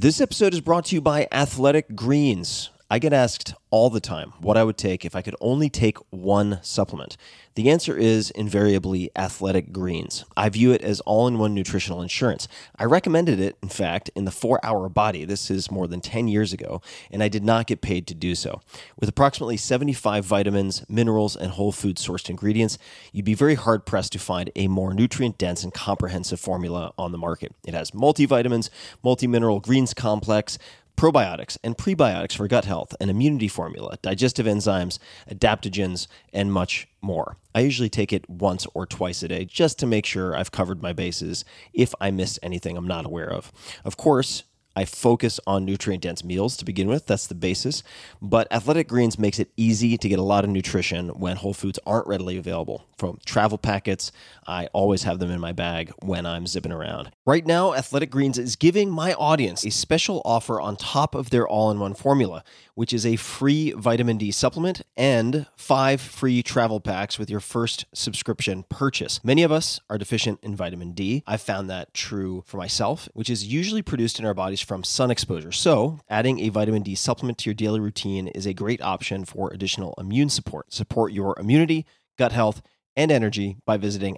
This episode is brought to you by Athletic Greens. I get asked all the time what I would take if I could only take one supplement. The answer is invariably Athletic Greens. I view it as all-in-one nutritional insurance. I recommended it, in fact, in the 4-Hour Body. This is more than 10 years ago, and I did not get paid to do so. With approximately 75 vitamins, minerals, and whole food-sourced ingredients, you'd be very hard-pressed to find a more nutrient-dense and comprehensive formula on the market. It has multivitamins, multi-mineral greens complex, probiotics and prebiotics for gut health, an immunity formula, digestive enzymes, adaptogens, and much more. I usually take it once or twice a day just to make sure I've covered my bases if I missed anything I'm not aware of. Of course, I focus on nutrient-dense meals to begin with. That's the basis. But Athletic Greens makes it easy to get a lot of nutrition when whole foods aren't readily available. From travel packets, I always have them in my bag when I'm zipping around. Right now, Athletic Greens is giving my audience a special offer on top of their all-in-one formula, which is a free vitamin D supplement and 5 free travel packs with your first subscription purchase. Many of us are deficient in vitamin D. I've found that true for myself, which is usually produced in our bodies from sun exposure. So adding a vitamin D supplement to your daily routine is a great option for additional immune support. Support your immunity, gut health, and energy by visiting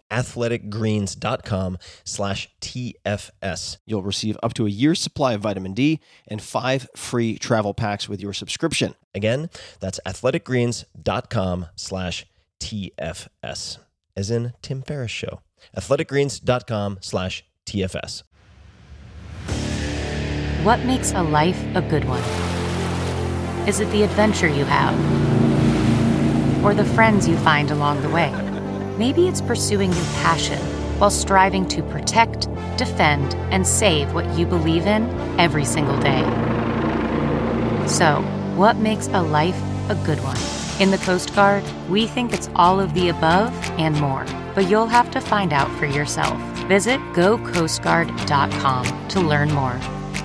athleticgreens.com/TFS. You'll receive up to a year's supply of vitamin D and 5 free travel packs with your subscription. Again, that's athleticgreens.com/TFS, as in Tim Ferriss Show. athleticgreens.com/TFS. What makes a life a good one? Is it the adventure you have? Or the friends you find along the way? Maybe it's pursuing your passion while striving to protect, defend, and save what you believe in every single day. So, what makes a life a good one? In the Coast Guard, we think it's all of the above and more, but you'll have to find out for yourself. Visit gocoastguard.com to learn more.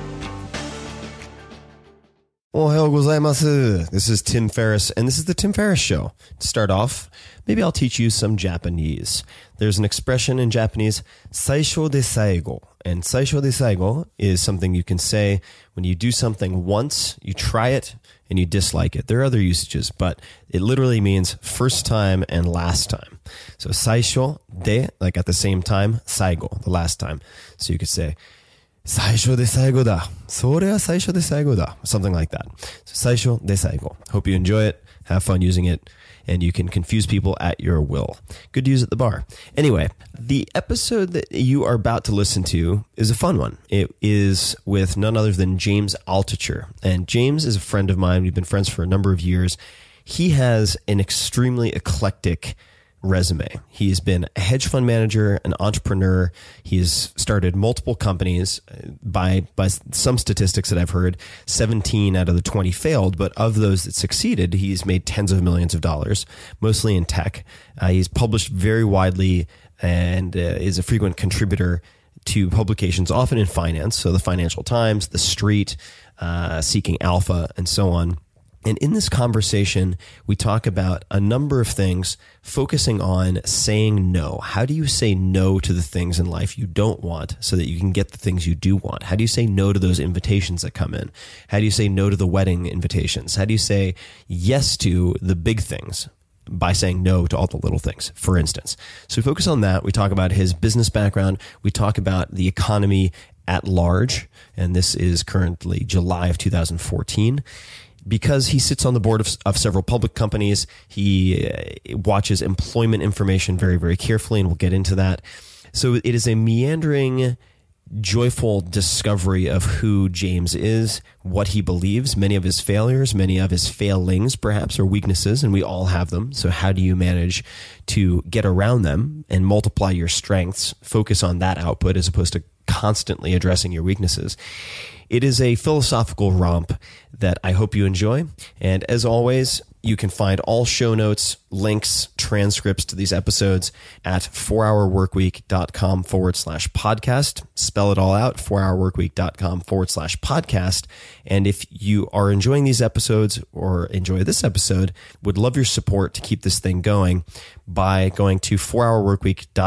Ohayou gozaimasu. This is Tim Ferriss, and this is the Tim Ferriss Show. To start off, maybe I'll teach you some Japanese. There's an expression in Japanese, saisho de saigo. And saisho de saigo is something you can say when you do something once, you try it, and you dislike it. There are other usages, but it literally means first time and last time. So saisho de, like at the same time, saigo, the last time. So you could say, 最初で最後だ。それは最初で最後だ. Something like that. So, 最初で最後. Hope you enjoy it, have fun using it, and you can confuse people at your will. Good to use at the bar. Anyway, the episode that you are about to listen to is a fun one. It is with none other than James Altucher. And James is a friend of mine. We've been friends for a number of years. He has an extremely eclectic resume. He's been a hedge fund manager, an entrepreneur. He's started multiple companies. By some statistics that I've heard, 17 out of the 20 failed, but of those that succeeded, he's made tens of millions of dollars, mostly in tech. He's published very widely and is a frequent contributor to publications, often in finance. So the Financial Times, The Street, Seeking Alpha, and so on. And in this conversation, we talk about a number of things focusing on saying no. How do you say no to the things in life you don't want so that you can get the things you do want? How do you say no to those invitations that come in? How do you say no to the wedding invitations? How do you say yes to the big things by saying no to all the little things, for instance? So we focus on that. We talk about his business background. We talk about the economy at large. And this is currently July of 2014. Because he sits on the board of several public companies, he watches employment information very, very carefully, and we'll get into that. So it is a meandering, joyful discovery of who James is, what he believes, many of his failures, many of his failings, perhaps, or weaknesses, and we all have them. So how do you manage to get around them and multiply your strengths, focus on that output as opposed to constantly addressing your weaknesses? It is a philosophical romp that I hope you enjoy. And as always, you can find all show notes, links, transcripts to these episodes at 4hourworkweek.com/podcast. Spell it all out, 4hourworkweek.com/podcast. And if you are enjoying these episodes or enjoy this episode, would love your support to keep this thing going by going to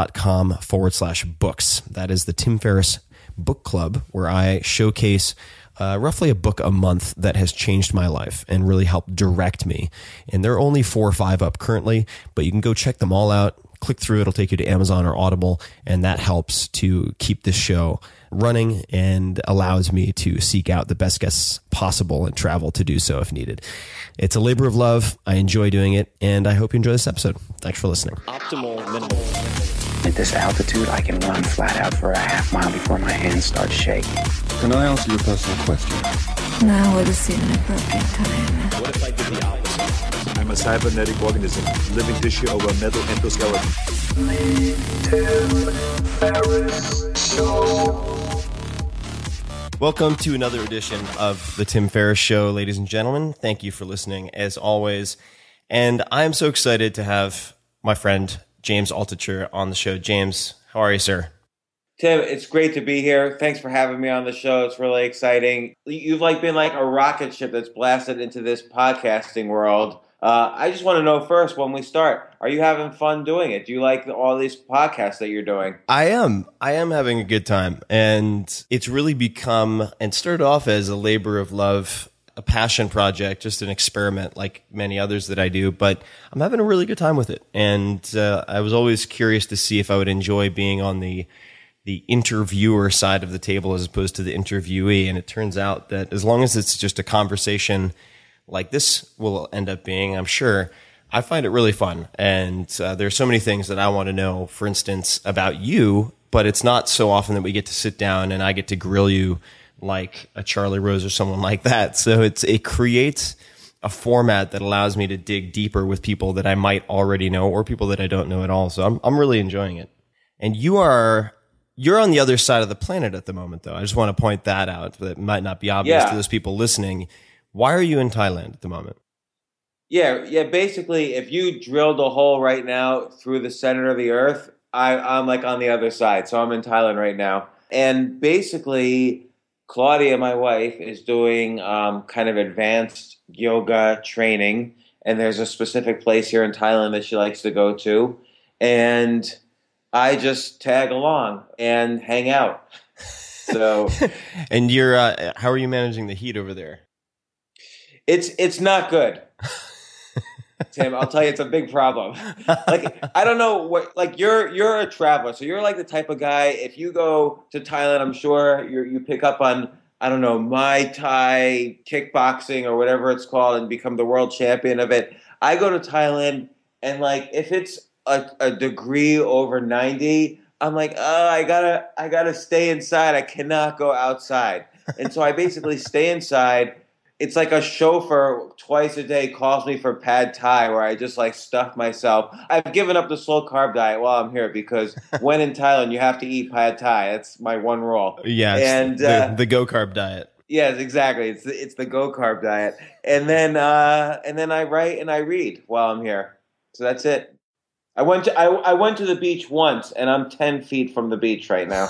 4hourworkweek.com/books. That is the Tim Ferriss Book Club, where I showcase roughly a book a month that has changed my life and really helped direct me. And there are only 4 or 5 up currently, but you can go check them all out. Click through, it'll take you to Amazon or Audible, and that helps to keep this show running and allows me to seek out the best guests possible and travel to do so if needed. It's a labor of love. I enjoy doing it, and I hope you enjoy this episode. Thanks for listening. Optimal minimal. At this altitude, I can run flat out for a half mile before my hands start shaking. Can I ask you a personal question? Now would seem an appropriate time. What if I did the opposite? I'm a cybernetic organism, living tissue over a metal endoskeleton. Welcome to another edition of the Tim Ferriss Show, ladies and gentlemen. Thank you for listening, as always. And I'm so excited to have my friend James Altucher on the show. James, how are you, sir? Tim, it's great to be here. Thanks for having me on the show. It's really exciting. You've been like a rocket ship that's blasted into this podcasting world. I just want to know first, when we start, are you having fun doing it? Do you like all these podcasts that you're doing? I am having a good time. And it's really become, and started off as a labor of love, a passion project, just an experiment like many others that I do, but I'm having a really good time with it. And I was always curious to see if I would enjoy being on the interviewer side of the table as opposed to the interviewee. And it turns out that as long as it's just a conversation like this will end up being, I'm sure, I find it really fun. And there's so many things that I want to know, for instance, about you, but it's not so often that we get to sit down and I get to grill you like a Charlie Rose or someone like that. So it creates a format that allows me to dig deeper with people that I might already know or people that I don't know at all. So I'm really enjoying it. And you're on the other side of the planet at the moment, though. I just want to point that out. That might not be obvious to those people listening. Why are you in Thailand at the moment? Yeah. Basically, if you drilled a hole right now through the center of the earth, I'm like on the other side. So I'm in Thailand right now. And basically, Claudia, my wife, is doing kind of advanced yoga training. And there's a specific place here in Thailand that she likes to go to. And I just tag along and hang out. So, and you're how are you managing the heat over there? It's not good, Tim. I'll tell you, it's a big problem. I don't know what. You're a traveler, so you're like the type of guy. If you go to Thailand, I'm sure you pick up on, I don't know, Muay Thai, kickboxing, or whatever it's called, and become the world champion of it. I go to Thailand, and if it's a degree over 90, I'm like, oh, I gotta stay inside. I cannot go outside. And so I basically stay inside. It's like a chauffeur twice a day calls me for pad thai, where I just stuff myself. I've given up the slow carb diet while I'm here because when in Thailand, you have to eat pad thai. That's my one rule. Yeah, and the go carb diet. Yes, exactly. It's the go carb diet. And then I write and I read while I'm here. So that's it. I went to the beach once, and I'm 10 feet from the beach right now.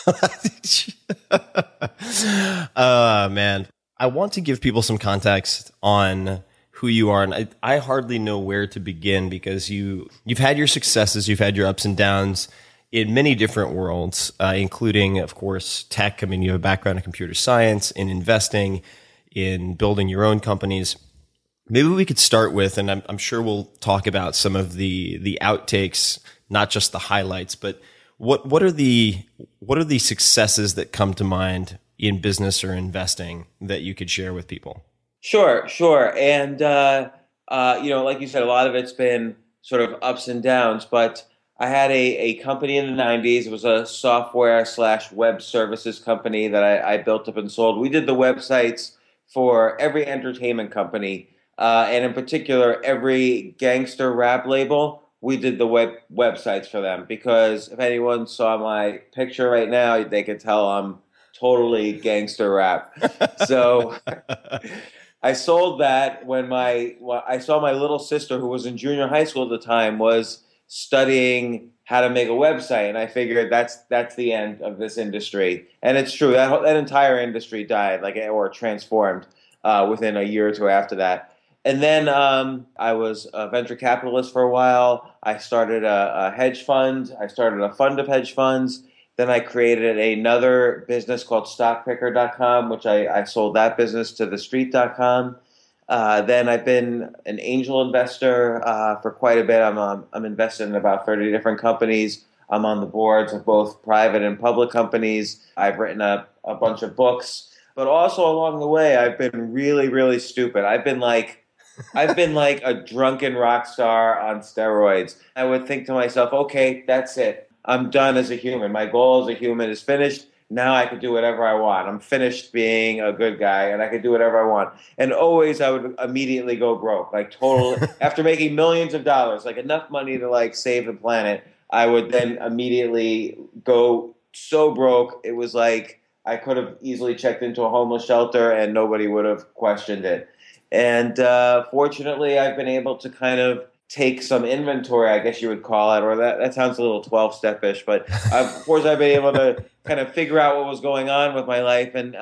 Man. I want to give people some context on who you are, and I hardly know where to begin because you've had your successes, you've had your ups and downs in many different worlds, including, of course, tech. I mean, you have a background in computer science, in investing, in building your own companies. Maybe we could start with, and I'm sure we'll talk about some of the outtakes, not just the highlights, but what are the successes that come to mind in business or investing that you could share with people? Sure. And, like you said, a lot of it's been sort of ups and downs, but I had a company in the 90s. It was a software/web services company that I built up and sold. We did the websites for every entertainment company, and in particular, every gangster rap label. We did the websites for them because if anyone saw my picture right now, they could tell I'm totally gangster rap. So I sold that when I saw my little sister, who was in junior high school at the time, was studying how to make a website, and I figured that's the end of this industry. And it's true, that entire industry died, or transformed within a year or two after that. And then I was a venture capitalist for a while. I started a hedge fund. I started a fund of hedge funds. Then I created another business called StockPicker.com, which I sold that business to TheStreet.com. Then I've been an angel investor for quite a bit. I'm invested in about 30 different companies. I'm on the boards of both private and public companies. I've written a bunch of books. But also along the way, I've been really, really stupid. I've been like a drunken rock star on steroids. I would think to myself, okay, that's it. I'm done as a human. My goal as a human is finished. Now I can do whatever I want. I'm finished being a good guy, and I can do whatever I want. And always I would immediately go broke, like total. After making millions of dollars, like enough money to like save the planet, I would then immediately go so broke. It was like I could have easily checked into a homeless shelter, and nobody would have questioned it. And fortunately, I've been able to kind of take some inventory, I guess you would call it, or that sounds a little 12-step-ish, but of course I've been able to kind of figure out what was going on with my life and,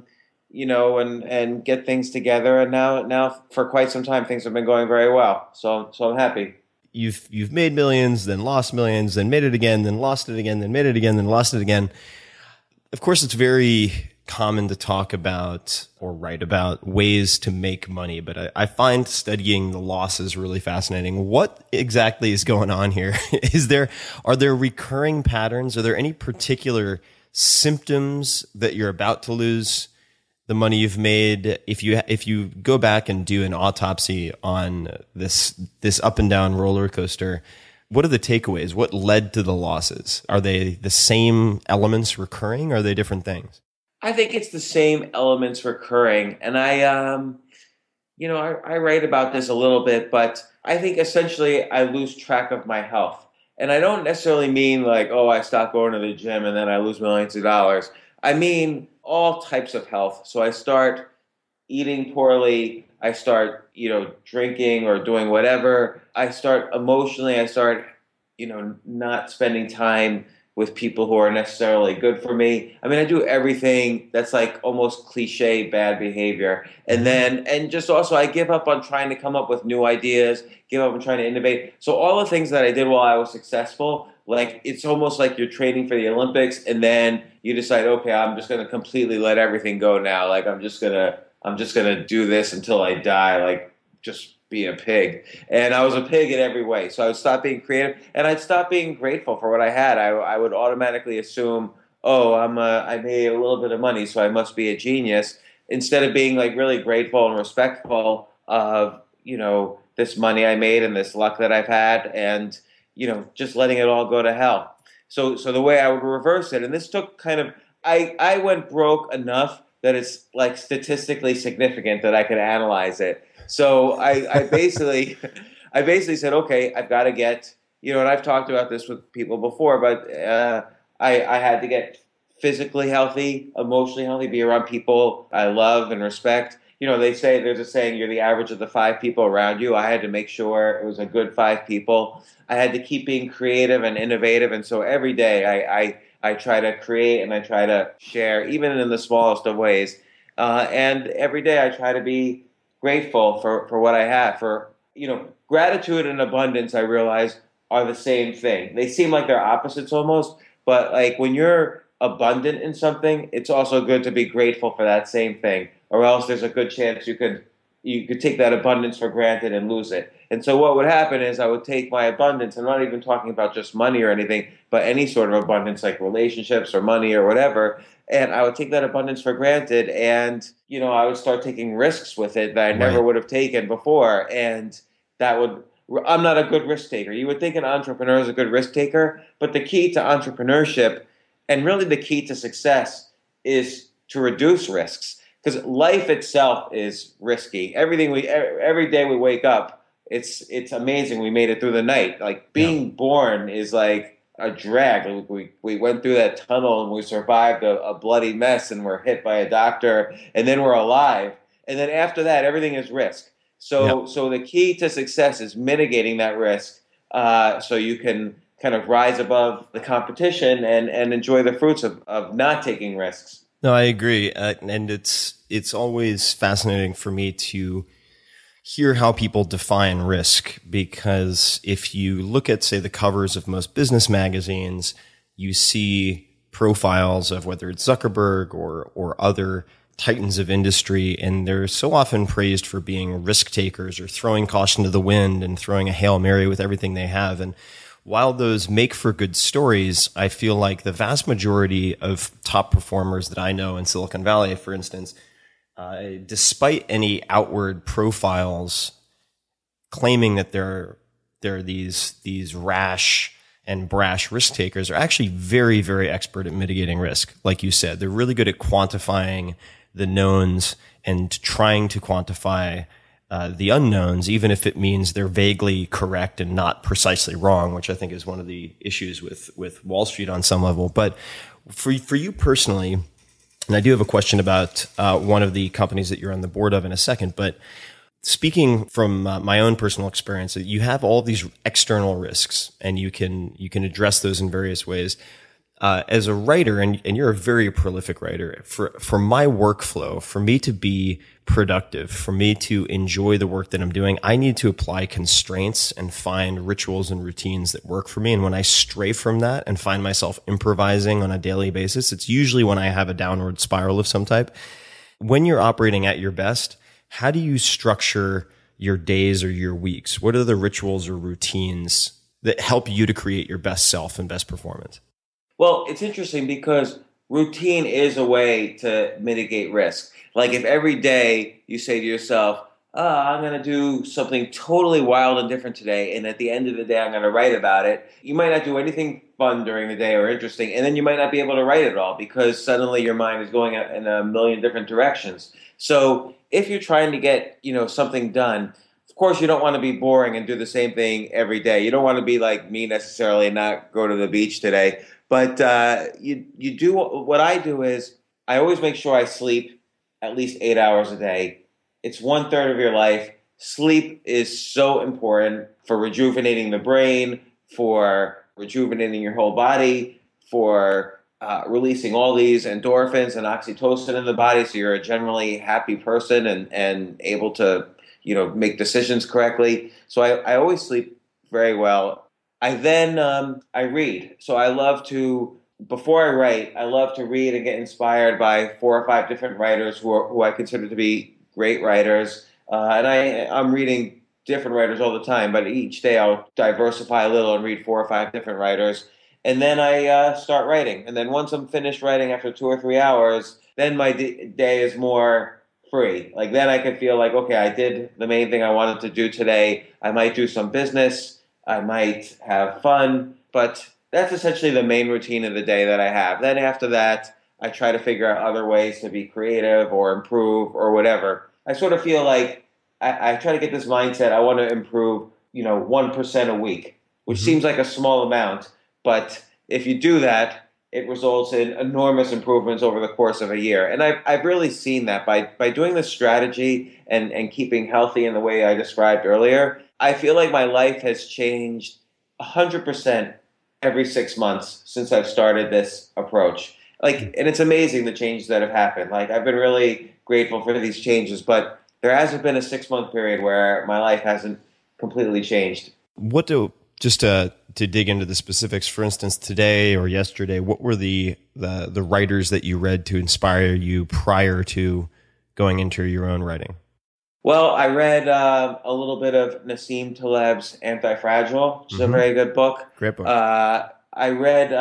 and get things together. And now for quite some time, things have been going very well. So I'm happy. You've made millions, then lost millions, then made it again, then lost it again, then made it again, then lost it again. Of course, it's very common to talk about or write about ways to make money, but I find studying the losses really fascinating. What exactly is going on here? Are there recurring patterns? Are there any particular symptoms that you're about to lose the money you've made? If you go back and do an autopsy on this up and down roller coaster, what are the takeaways? What led to the losses? Are they the same elements recurring? Or are they different things? I think it's the same elements recurring. And I write about this a little bit, but I think essentially I lose track of my health. And I don't necessarily mean like, oh, I stop going to the gym and then I lose millions of dollars. I mean all types of health. So I start eating poorly. I start, drinking or doing whatever. I start emotionally, not spending time with people who are necessarily good for me. I mean, I do everything that's like almost cliche bad behavior. And just also I give up on trying to come up with new ideas, give up on trying to innovate. So all the things that I did while I was successful, like it's almost like you're training for the Olympics and then you decide, okay, I'm just going to completely let everything go now. Like I'm just going to do this until I die. Like just be a pig. And I was a pig in every way. So I would stop being creative and I'd stop being grateful for what I had. I would automatically assume, oh, I made a little bit of money, so I must be a genius, instead of being like really grateful and respectful of, this money I made and this luck that I've had and, just letting it all go to hell. So the way I would reverse it, and this took I went broke enough that it's like statistically significant that I could analyze it. So I basically said, okay, I've got to get, and I've talked about this with people before, but I had to get physically healthy, emotionally healthy, be around people I love and respect. There's a saying, you're the average of the 5 people around you. I had to make sure it was a good 5 people. I had to keep being creative and innovative. And so every day I try to create and I try to share, even in the smallest of ways. And every day I try to be grateful for what I have. Gratitude and abundance, I realize, are the same thing. They seem like they're opposites almost, but like when you're abundant in something, it's also good to be grateful for that same thing, or else there's a good chance you could take that abundance for granted and lose it. And so what would happen is I would take my abundance, I'm not even talking about just money or anything, but any sort of abundance like relationships or money or whatever, and I would take that abundance for granted and, I would start taking risks with it that I never would have taken before. And I'm not a good risk taker. You would think an entrepreneur is a good risk taker, but the key to entrepreneurship and really the key to success is to reduce risks, because life itself is risky. Every day we wake up, it's amazing we made it through the night. Like being born is like a drag. We went through that tunnel and we survived a bloody mess and we're hit by a doctor and then we're alive. And then after that, everything is risk. So the key to success is mitigating that risk so you can kind of rise above the competition and enjoy the fruits of not taking risks. No, I agree. And it's always fascinating for me to hear how people define risk, because if you look at, say, the covers of most business magazines, you see profiles of whether it's Zuckerberg or other titans of industry, and they're so often praised for being risk takers or throwing caution to the wind and throwing a Hail Mary with everything they have. And while those make for good stories, I feel like the vast majority of top performers that I know in Silicon Valley, for instance, despite any outward profiles claiming that they're these rash and brash risk takers, are actually very, very expert at mitigating risk. Like you said, they're really good at quantifying the knowns and trying to quantify the unknowns, even if it means they're vaguely correct and not precisely wrong, which I think is one of the issues with Wall Street on some level. But for you personally, and I do have a question about one of the companies that you're on the board of in a second, but speaking from my own personal experience, you have all these external risks, and you can address those in various ways. As a writer, and you're a very prolific writer, for my workflow, for me to be productive, for me to enjoy the work that I'm doing, I need to apply constraints and find rituals and routines that work for me. And when I stray from that and find myself improvising on a daily basis, it's usually when I have a downward spiral of some type. When you're operating at your best, how do you structure your days or your weeks? What are the rituals or routines that help you to create your best self and best performance? Well, it's interesting because routine is a way to mitigate risk. Like if every day you say to yourself, I'm going to do something totally wild and different today, and at the end of the day I'm going to write about it, you might not do anything fun during the day or interesting, and then you might not be able to write it all because suddenly your mind is going in a million different directions. So if you're trying to get something done, of course you don't want to be boring and do the same thing every day. You don't want to be like me necessarily and not go to the beach today. But you do. What I do is I always make sure I sleep at least 8 hours a day. It's 1/3 of your life. Sleep is so important for rejuvenating the brain, for rejuvenating your whole body, for releasing all these endorphins and oxytocin in the body, so you're a generally happy person and able to make decisions correctly. So I always sleep very well. I then I read. So I love to, before I write, I love to read and get inspired by 4 or 5 different writers who I consider to be great writers. And I'm reading different writers all the time, but each day I'll diversify a little and read 4 or 5 different writers. And then I start writing. And then once I'm finished writing after 2 or 3 hours, then my day is more free. Like then I can feel like, okay, I did the main thing I wanted to do today. I might do some business. I might have fun, but that's essentially the main routine of the day that I have. Then after that, I try to figure out other ways to be creative or improve or whatever. I sort of feel like I try to get this mindset. I want to improve, 1% a week, which seems like a small amount, but if you do that, it results in enormous improvements over the course of a year. And I've really seen that by doing this strategy and keeping healthy in the way I described earlier. I feel like my life has changed 100% every 6 months since I've started this approach. And it's amazing the changes that have happened. I've been really grateful for these changes, but there hasn't been a 6-month period where my life hasn't completely changed. Just to dig into the specifics, for instance, today or yesterday, what were the writers that you read to inspire you prior to going into your own writing? Well, I read a little bit of Nassim Taleb's Anti-Fragile, which is a very good book. Great book. I read,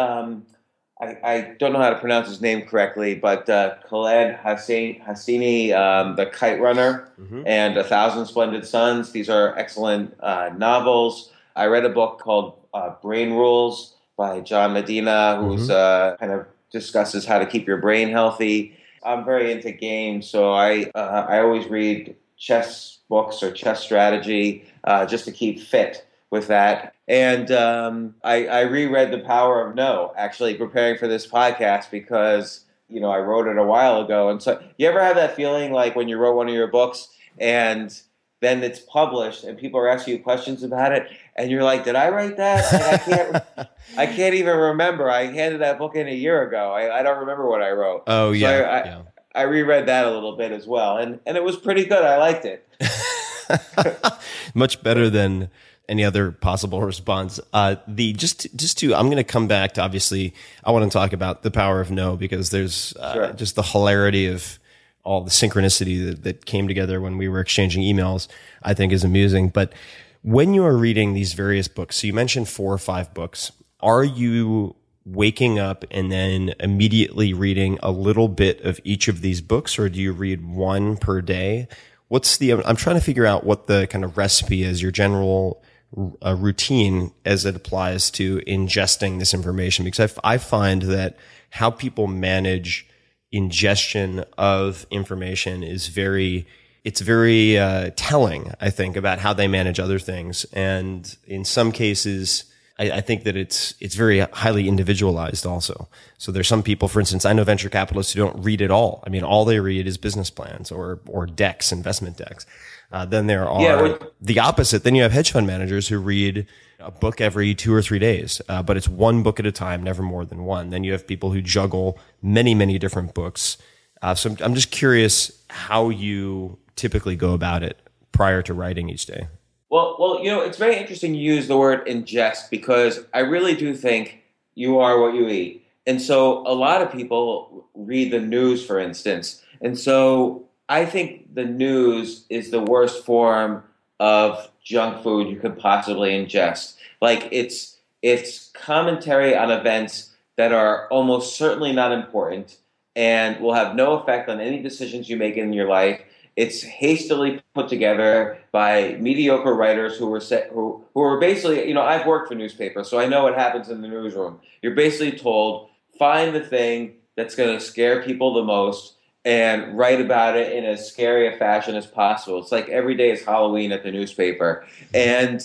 I don't know how to pronounce his name correctly, but Khaled Hosseini, The Kite Runner, and 1,000 Splendid Suns. These are excellent novels. I read a book called Brain Rules by John Medina, who's kind of discusses how to keep your brain healthy. I'm very into games, so I always read chess books or chess strategy just to keep fit with that. And I reread The Power of No, actually preparing for this podcast because, I wrote it a while ago. And so you ever have that feeling like when you wrote one of your books and then it's published and people are asking you questions about it and you're like, did I write that? I can't even remember. I handed that book in a year ago. I don't remember what I wrote. Oh, yeah. So I reread that a little bit as well. And it was pretty good. I liked it. Much better than any other possible response. The just to I'm going to come back to, obviously I want to talk about the power of no, because there's Sure. just the hilarity of all the synchronicity that came together when we were exchanging emails, I think is amusing. But when you are reading these various books, so you mentioned 4 or 5 books, are you waking up and then immediately reading a little bit of each of these books, or do you read one per day? I'm trying to figure out what the kind of recipe is, your general routine as it applies to ingesting this information, because I find that how people manage ingestion of information is very telling, I think, about how they manage other things. And in some cases, I think that it's very highly individualized also. So there's some people, for instance, I know venture capitalists who don't read at all. I mean, all they read is business plans or decks, investment decks. Then there are the opposite. Then you have hedge fund managers who read a book every 2 or 3 days, but it's one book at a time, never more than one. Then you have people who juggle many, many different books. So I'm just curious how you typically go about it prior to writing each day. Well, it's very interesting you use the word ingest, because I really do think you are what you eat. And so a lot of people read the news, for instance. And so I think the news is the worst form of junk food you could possibly ingest. Like it's commentary on events that are almost certainly not important and will have no effect on any decisions you make in your life. It's hastily put together by mediocre writers who were basically, I've worked for newspapers, so I know what happens in the newsroom. You're basically told, find the thing that's going to scare people the most and write about it in as scary a fashion as possible. It's like every day is Halloween at the newspaper. And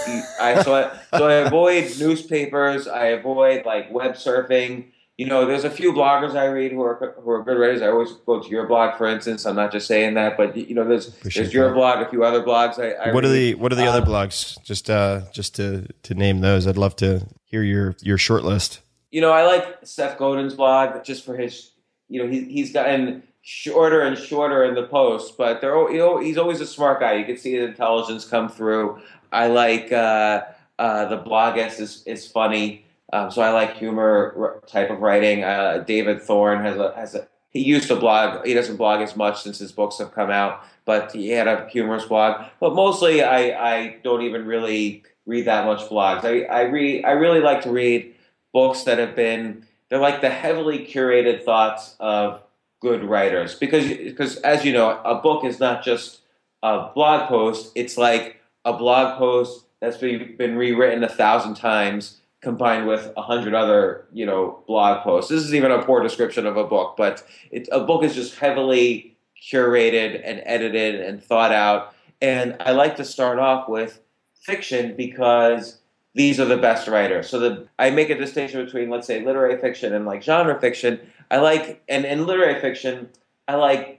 so I avoid newspapers. I avoid like web surfing. There's a few bloggers I read who are good writers. I always go to your blog, for instance. I'm not just saying that, but there's your blog, a few other blogs. What are the other blogs? Just to name those, I'd love to hear your short list. I like Seth Godin's blog just for his. He's gotten shorter and shorter in the posts, but he's always a smart guy. You can see his intelligence come through. I like the Bloggist is funny. So I like humor type of writing. David Thorne he used to blog. He doesn't blog as much since his books have come out, but he had a humorous blog. But mostly I don't even really read that much blogs. I really like to read books that they're like the heavily curated thoughts of good writers. Because as you know, a book is not just a blog post. It's like a blog post that's been rewritten 1,000 times, combined with 100 other, blog posts. This is even a poor description of a book, but a book is just heavily curated and edited and thought out. And I like to start off with fiction because these are the best writers. So I make a distinction between, let's say, literary fiction and like genre fiction. And in literary fiction, I like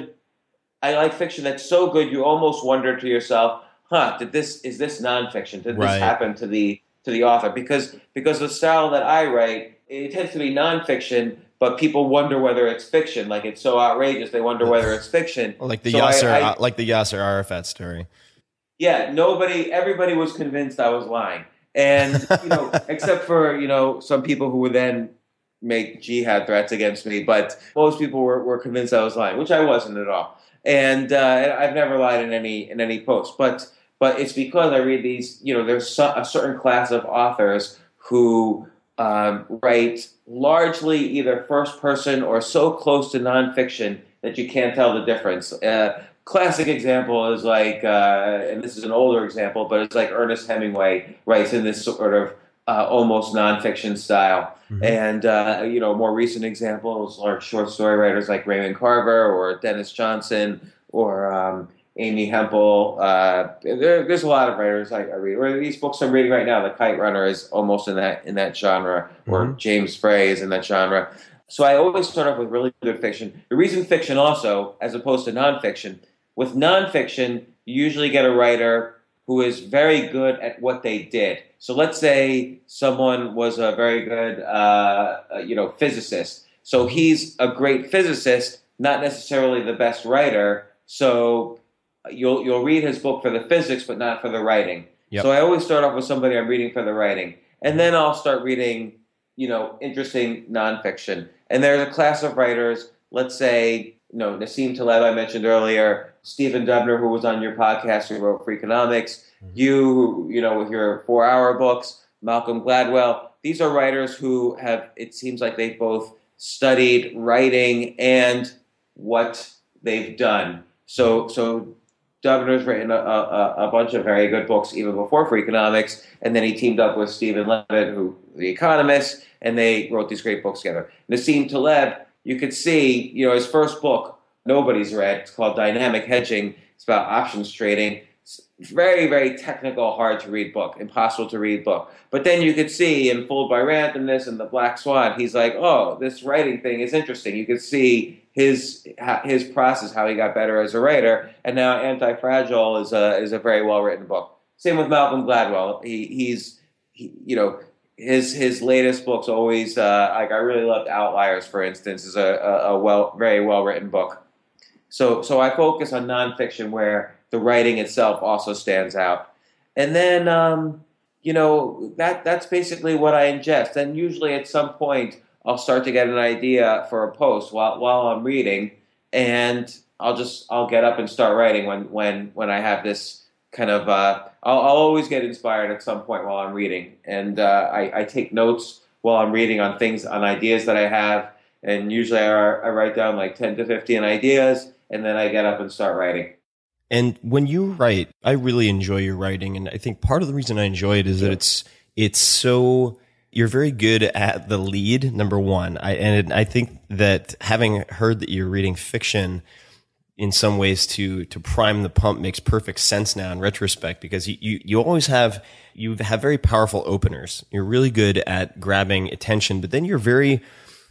fiction that's so good you almost wonder to yourself, is this nonfiction? Did this happen to the author? Because the style that I write, it tends to be nonfiction, but people wonder whether it's fiction. Like it's so outrageous, they wonder whether it's fiction. Like the Yasser Arafat story. Yeah, everybody was convinced I was lying. And, except for, some people who would then make jihad threats against me, but most people were convinced I was lying, which I wasn't at all. And I've never lied in any post, but it's because I read these, there's a certain class of authors who write largely either first person or so close to nonfiction that you can't tell the difference. Classic example is like, and this is an older example, but it's like Ernest Hemingway writes in this sort of almost nonfiction style. Mm-hmm. And, more recent examples are short story writers like Raymond Carver or Dennis Johnson or Amy Hempel. There's a lot of writers I read. Or these books I'm reading right now, The Kite Runner is almost in that genre, mm-hmm. or James Frey is in that genre. So I always start off with really good fiction. The reason fiction also, as opposed to nonfiction, with nonfiction, you usually get a writer who is very good at what they did. So let's say someone was a very good, physicist. So he's a great physicist, not necessarily the best writer. So you'll read his book for the physics, but not for the writing. Yep. So I always start off with somebody I'm reading for the writing. And then I'll start reading, interesting nonfiction. And there's a class of writers, let's say, Nassim Taleb, I mentioned earlier, Stephen Dubner, who was on your podcast, who wrote Freakonomics, you, with your 4-hour books, Malcolm Gladwell. These are writers who it seems like they've both studied writing and what they've done. So Dubner's written a bunch of very good books even before Freakonomics, and then he teamed up with Stephen Levitt, The Economist, and they wrote these great books together. Nassim Taleb, you could see, his first book, nobody's read. It's called Dynamic Hedging. It's about options trading. It's very, very technical, hard to read book, impossible to read book. But then you could see in Fooled by Randomness and The Black Swan, he's like, oh, this writing thing is interesting. You could see his process, how he got better as a writer. And now Anti-Fragile is a very well-written book. Same with Malcolm Gladwell. His latest books always, I really loved Outliers, for instance, is a very well-written book. So I focus on nonfiction where the writing itself also stands out. And then, that's basically what I ingest. And usually at some point, I'll start to get an idea for a post while I'm reading, and I'll get up and start writing when I have this kind of, I'll always get inspired at some point while I'm reading. And I take notes while I'm reading on ideas that I have. And usually I write down like 10 to 15 ideas, and then I get up and start writing. And when you write, I really enjoy your writing. And I think part of the reason I enjoy it is that it's so, you're very good at the lead, number one. I think that having heard that you're reading fiction in some ways to prime the pump makes perfect sense now in retrospect, because you always have very powerful openers. You're really good at grabbing attention, but then you're very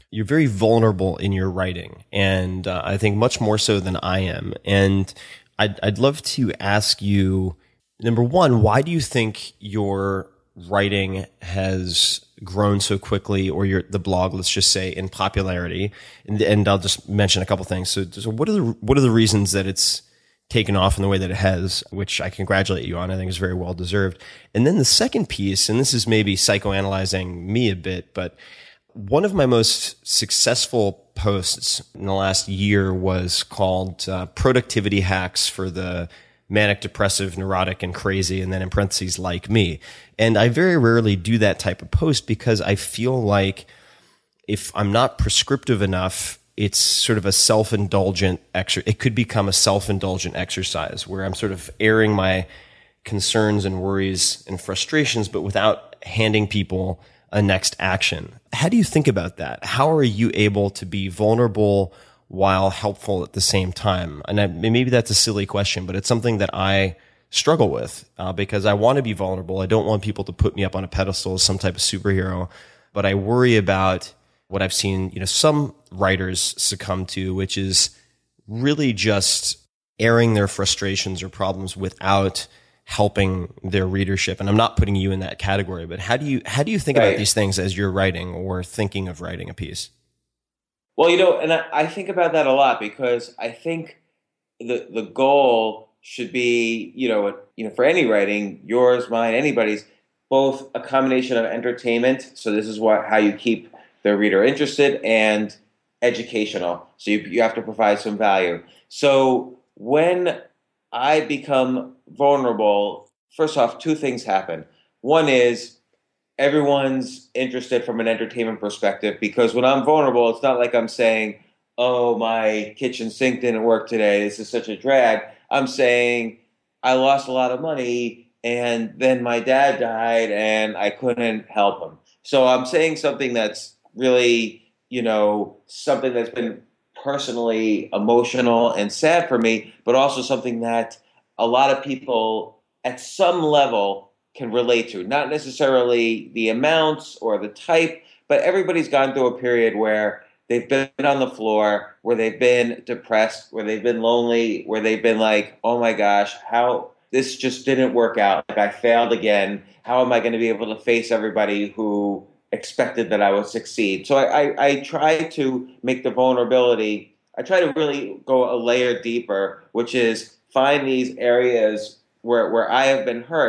vulnerable in your writing, and I think much more so than I am. And I'd love to ask you, number one, why do you think your writing has grown so quickly, or the blog, let's just say, in popularity? And I'll just mention a couple things. So what are the reasons that it's taken off in the way that it has, which I congratulate you on. I think is very well deserved. And then the second piece, and this is maybe psychoanalyzing me a bit, but one of my most successful posts in the last year was called Productivity Hacks for the Manic, Depressive, Neurotic, and Crazy, and then in parentheses, like me. And I very rarely do that type of post because I feel like if I'm not prescriptive enough, it's sort of a self-indulgent it could become a self-indulgent exercise where I'm sort of airing my concerns and worries and frustrations, but without handing people a next action. How do you think about that? How are you able to be vulnerable while helpful at the same time? And maybe that's a silly question, but it's something that I struggle with because I want to be vulnerable. I don't want people to put me up on a pedestal as some type of superhero, but I worry about what I've seen, some writers succumb to, which is really just airing their frustrations or problems without helping their readership. And I'm not putting you in that category, but how do you think about these things as you're writing or thinking of writing a piece? Well, and I think about that a lot because I think the goal should be, for any writing, yours, mine, anybody's, both a combination of entertainment. So this is how you keep the reader interested, and educational. So you have to provide some value. So when I become vulnerable, first off, two things happen. One is everyone's interested from an entertainment perspective, because when I'm vulnerable, it's not like I'm saying, oh, my kitchen sink didn't work today, this is such a drag. I'm saying I lost a lot of money and then my dad died and I couldn't help him. So I'm saying something that's really, something that's been personally emotional and sad for me, but also something that a lot of people at some level can relate to. Not necessarily the amounts or the type, but everybody's gone through a period where they've been on the floor, where they've been depressed, where they've been lonely, where they've been like, oh my gosh, how this just didn't work out. Like, I failed again. How am I going to be able to face everybody who expected that I would succeed? So I try to make the vulnerability, I try to really go a layer deeper, which is find these areas where I have been hurt,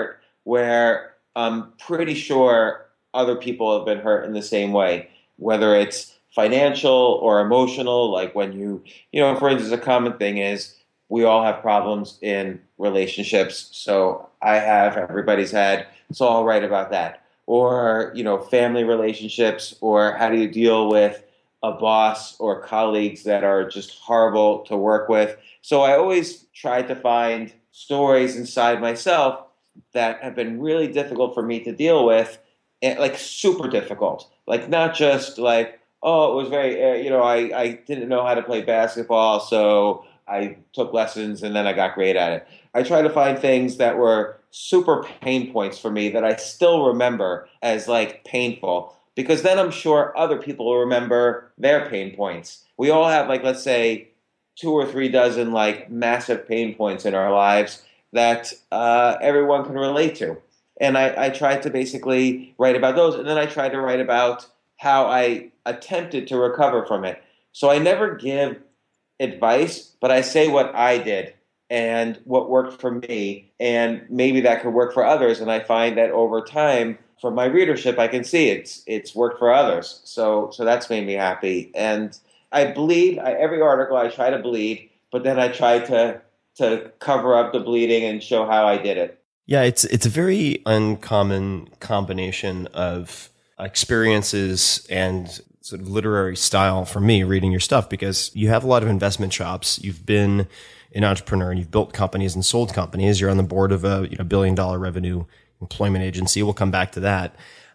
where I'm pretty sure other people have been hurt in the same way, whether it's financial or emotional. Like when for instance, a common thing is we all have problems in relationships. So everybody's had, so I'll write about that. Or, family relationships, or how do you deal with a boss or colleagues that are just horrible to work with. So I always try to find stories inside myself that have been really difficult for me to deal with, and like super difficult. Like not just like, oh, it was very, I didn't know how to play basketball, so I took lessons and then I got great at it. I try to find things that were super pain points for me that I still remember as like painful, because then I'm sure other people will remember their pain points. We all have like, let's say 2 or 3 dozen like massive pain points in our lives that everyone can relate to. And I tried to basically write about those. And then I tried to write about how I attempted to recover from it. So I never give advice, but I say what I did and what worked for me, and maybe that could work for others. And I find that over time, from my readership, I can see it's worked for others. So that's made me happy. And I bleed. Every article I try to bleed, but then I try to cover up the bleeding and show how I did it. Yeah, it's a very uncommon combination of experiences and sort of literary style for me reading your stuff, because you have a lot of investment chops. You've been an entrepreneur and you've built companies and sold companies. You're on the board of a $1 billion revenue employment agency. We'll come back to that.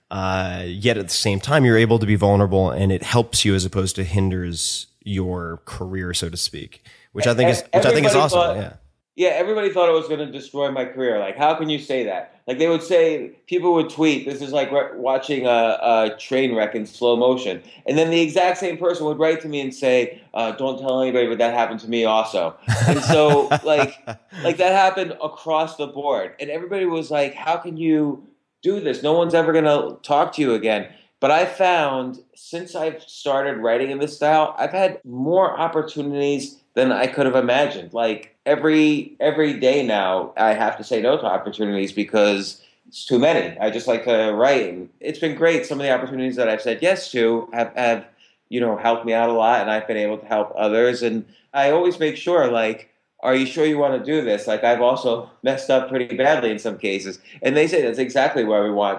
Yet at the same time, you're able to be vulnerable, and it helps you as opposed to hinders your career, so to speak, which I think is awesome. Yeah, everybody thought it was going to destroy my career. Like, how can you say that? Like, they would say, people would tweet, this is like watching a train wreck in slow motion. And then the exact same person would write to me and say, don't tell anybody, but that happened to me also. And so, like that happened across the board. And everybody was like, how can you do this? No one's ever going to talk to you again. But I found, since I've started writing in this style, I've had more opportunities than I could have imagined. Like every day now, I have to say no to opportunities because it's too many. I just like to write. And it's been great. Some of the opportunities that I've said yes to have helped me out a lot, and I've been able to help others. And I always make sure, like, are you sure you want to do this? Like, I've also messed up pretty badly in some cases. And they say that's exactly why we want,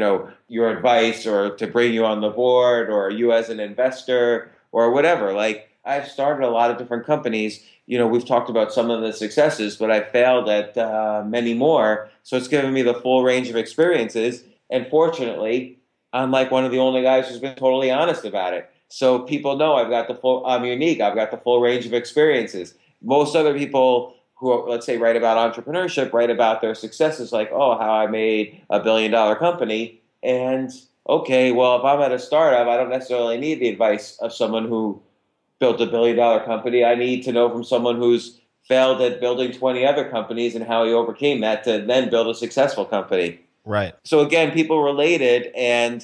your advice, or to bring you on the board, or you as an investor, or whatever. Like, I've started a lot of different companies. We've talked about some of the successes, but I failed at many more. So it's given me the full range of experiences. And fortunately, I'm like one of the only guys who's been totally honest about it. So people know I'm unique. I've got the full range of experiences. Most other people who, let's say, write about entrepreneurship, write about their successes, like, oh, how I made $1 billion company. And okay, well, if I'm at a startup, I don't necessarily need the advice of someone who built $1 billion company. I need to know from someone who's failed at building 20 other companies and how he overcame that to then build a successful company. Right. So again, people related and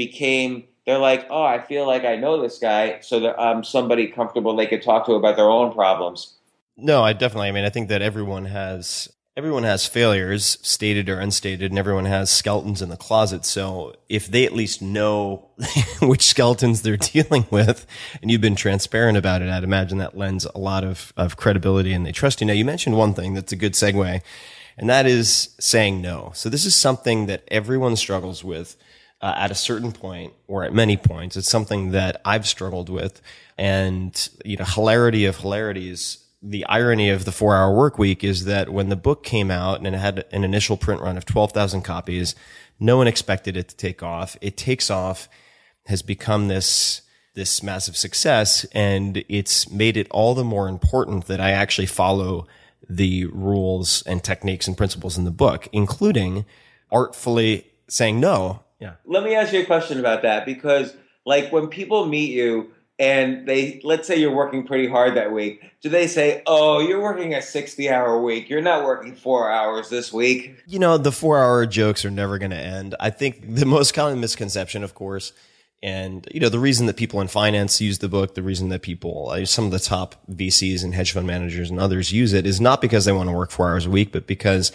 they're like, oh, I feel like I know this guy, so that I'm somebody comfortable they could talk to about their own problems. No, I think that everyone has failures, stated or unstated, and everyone has skeletons in the closet. So if they at least know which skeletons they're dealing with, and you've been transparent about it, I'd imagine that lends a lot of credibility, and they trust you. Now, you mentioned one thing that's a good segue, and that is saying no. So this is something that everyone struggles with at a certain point, or at many points. It's something that I've struggled with, and hilarity of hilarities. The irony of the 4-Hour Workweek is that when the book came out and it had an initial print run of 12,000 copies, no one expected it to take off. It takes off, has become this massive success, and it's made it all the more important that I actually follow the rules and techniques and principles in the book, including artfully saying no. Yeah. Let me ask you a question about that, because like when people meet you, and let's say you're working pretty hard that week, do they say, oh, you're working a 60-hour week, you're not working 4 hours this week? The 4-hour jokes are never going to end. I think the most common misconception, of course, and the reason that people in finance use the book, the reason that people, some of the top VCs and hedge fund managers and others use it, is not because they want to work 4 hours a week, but because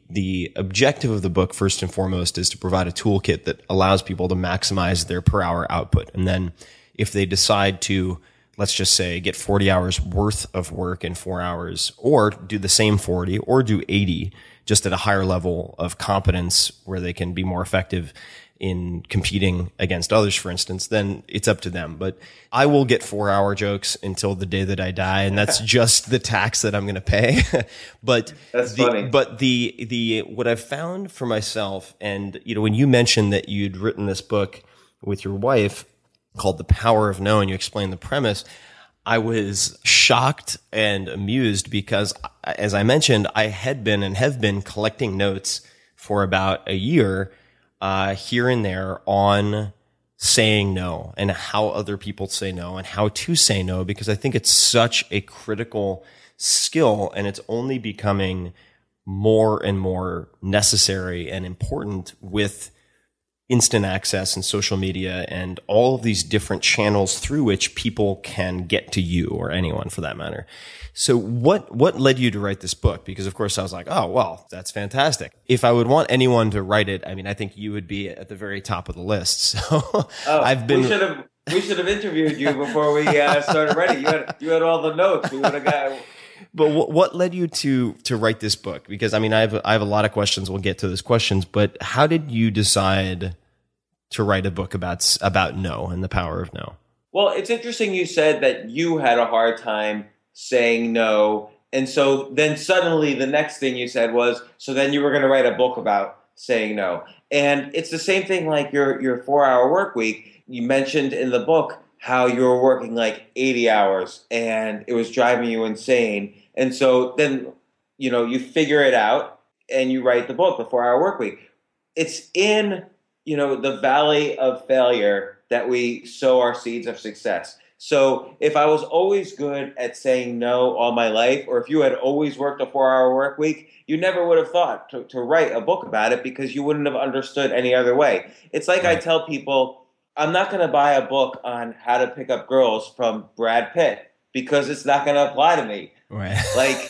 the objective of the book, first and foremost, is to provide a toolkit that allows people to maximize their per hour output. And then if they decide to, let's just say, get 40 hours worth of work in 4 hours, or do the same 40 or do 80, just at a higher level of competence where they can be more effective in competing against others, for instance, then it's up to them. But I will get 4-hour jokes until the day that I die, and that's just the tax that I'm going to pay. But that's funny. But the what I've found for myself, and when you mentioned that you'd written this book with your wife called The Power of No, and you explained the premise, I was shocked and amused because, as I mentioned, I had been and have been collecting notes for about a year, here and there, on saying no and how other people say no and how to say no, because I think it's such a critical skill, and it's only becoming more and more necessary and important with instant access and social media and all of these different channels through which people can get to you, or anyone for that matter. So what led you to write this book? Because of course I was like, oh, well, that's fantastic. If I would want anyone to write it, I mean, I think you would be at the very top of the list. So we should have interviewed you before we started writing. You had all the notes. We would have got. But what led you to write this book? Because I mean, I have a lot of questions. We'll get to those questions. But how did you decide to write a book about no and the power of no? Well, it's interesting you said that you had a hard time saying no, and so then suddenly the next thing you said was, so then you were going to write a book about saying no. And it's the same thing like your 4-hour work week. You mentioned in the book how you were working like 80 hours and it was driving you insane. And so then, you figure it out and you write the book, The 4-Hour Work Week. It's in, the valley of failure that we sow our seeds of success. So if I was always good at saying no all my life, or if you had always worked a 4-hour work week, you never would have thought to write a book about it, because you wouldn't have understood any other way. It's like I tell people, I'm not going to buy a book on how to pick up girls from Brad Pitt, because it's not going to apply to me. Right. Like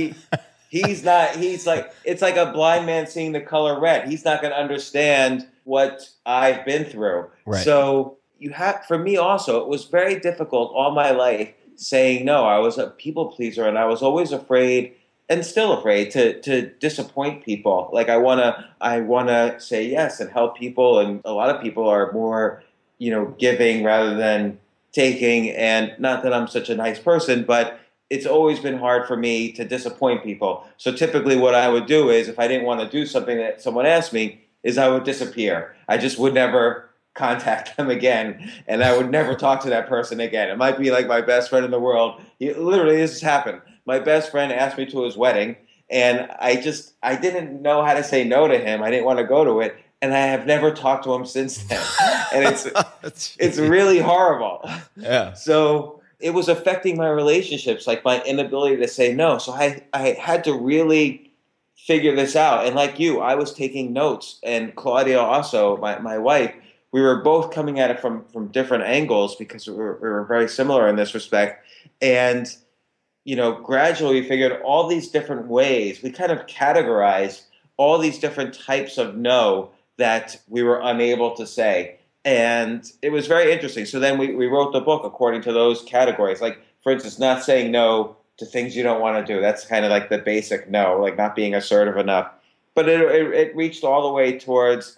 he's like, it's like a blind man seeing the color red. He's not going to understand what I've been through. Right. So for me also, it was very difficult all my life saying no. I was a people pleaser, and I was always afraid, and still afraid, to disappoint people. Like I wanna say yes and help people, and a lot of people are more, giving rather than taking. And not that I'm such a nice person, but it's always been hard for me to disappoint people. So typically what I would do is, if I didn't want to do something that someone asked me, is I would disappear. I just would never contact them again, and I would never talk to that person again. It might be like my best friend in the world. Literally, this has happened. My best friend asked me to his wedding, and I didn't know how to say no to him. I didn't want to go to it, and I have never talked to him since then. And it's really horrible. Yeah. So it was affecting my relationships, like my inability to say no. So I had to really figure this out. And like you, I was taking notes, and Claudia also, my wife, we were both coming at it from different angles, because we were very similar in this respect. And, gradually we figured all these different ways. We kind of categorized all these different types of no that we were unable to say. And it was very interesting. So then we wrote the book according to those categories. Like, for instance, not saying no to things you don't want to do. That's kind of like the basic no, like not being assertive enough. But it reached all the way towards,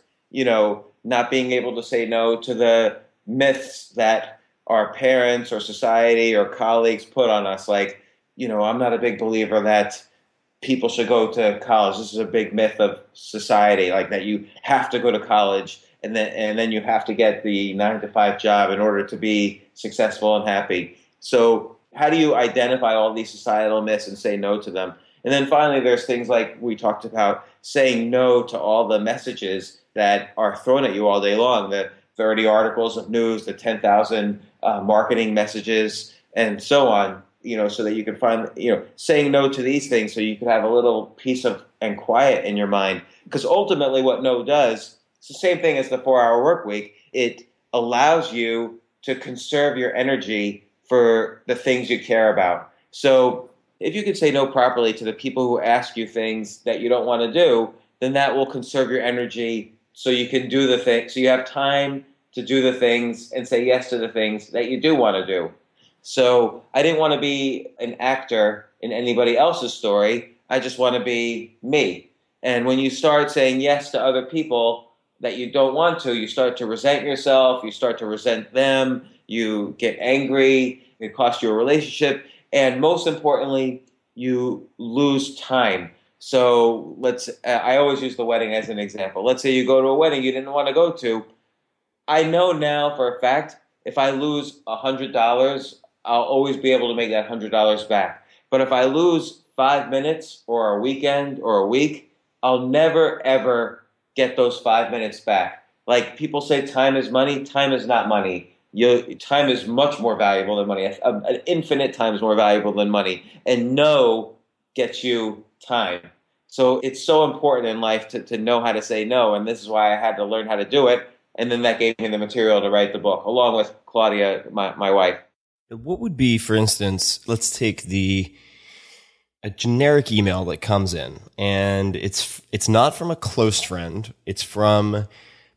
not being able to say no to the myths that our parents or society or colleagues put on us. Like, I'm not a big believer that people should go to college. This is a big myth of society, like that you have to go to college and then you have to get the 9-to-5 job in order to be successful and happy. So how do you identify all these societal myths and say no to them? And then finally, there's things like we talked about, saying no to all the messages that are thrown at you all day long, the 30 articles of news, the 10,000 marketing messages, and so on, so that you can find, saying no to these things so you can have a little peace of and quiet in your mind. Because ultimately what no does, it's the same thing as the 4-hour work week. It allows you to conserve your energy for the things you care about. So if you can say no properly to the people who ask you things that you don't want to do, then that will conserve your energy so you can do the thing. So you have time to do the things and say yes to the things that you do want to do. So I didn't want to be an actor in anybody else's story. I just want to be me. And when you start saying yes to other people that you don't want to, you start to resent yourself, you start to resent them, you get angry, it costs you a relationship, and most importantly, you lose time. So I always use the wedding as an example. Let's say you go to a wedding you didn't want to go to. I know now for a fact, if I lose $100, I'll always be able to make that $100 back. But if I lose 5 minutes or a weekend or a week, I'll never, ever get those 5 minutes back. Like people say time is money. Time is not money. Time is much more valuable than money. An infinite time is more valuable than money. And no gets you time. So it's so important in life to know how to say no. And this is why I had to learn how to do it. And then that gave me the material to write the book, along with Claudia, my wife. What would be, for instance, let's take a generic email that comes in, and it's not from a close friend. It's from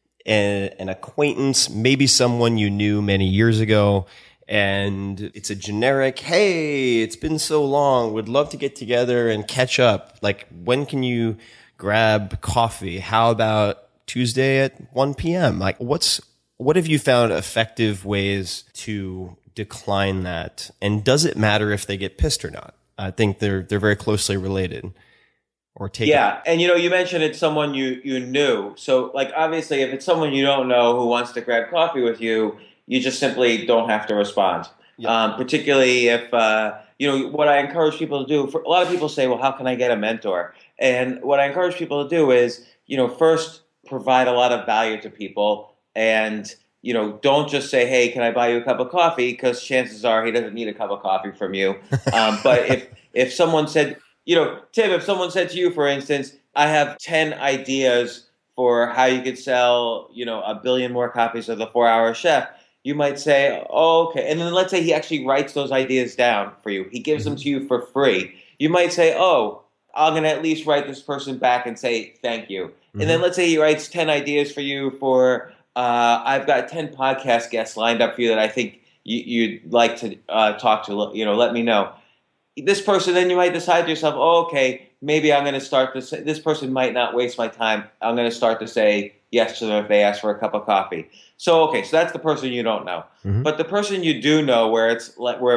an acquaintance, maybe someone you knew many years ago, and it's a generic, hey, it's been so long, would love to get together and catch up. Like, when can you grab coffee? How about Tuesday at 1 p.m.? Like, what have you found effective ways to decline that? And does it matter if they get pissed or not? I think they're very closely related. Or take Yeah, and you mentioned it's someone you knew. So like obviously if it's someone you don't know who wants to grab coffee with you, you just simply don't have to respond. Yep. Particularly if what I encourage people to do. A lot of people say, well, how can I get a mentor? And what I encourage people to do is, first provide a lot of value to people, and don't just say, hey, can I buy you a cup of coffee? Because chances are he doesn't need a cup of coffee from you. But if someone said, Tim, if someone said to you, for instance, I have 10 ideas for how you could sell, 1 billion more copies of The 4-Hour Chef, you might say, oh, okay. And then let's say he actually writes those ideas down for you. He gives them to you for free. You might say, oh, I'm going to at least write this person back and say thank you. Mm-hmm. And then let's say he writes 10 ideas for you for I've got 10 podcast guests lined up for you that I think you'd like to talk to, let me know. This person, then you might decide to yourself, oh, okay, maybe I'm going to start to say, this person might not waste my time. I'm going to start to say yes to them if they ask for a cup of coffee. So that's the person you don't know. Mm-hmm. But the person you do know, where it's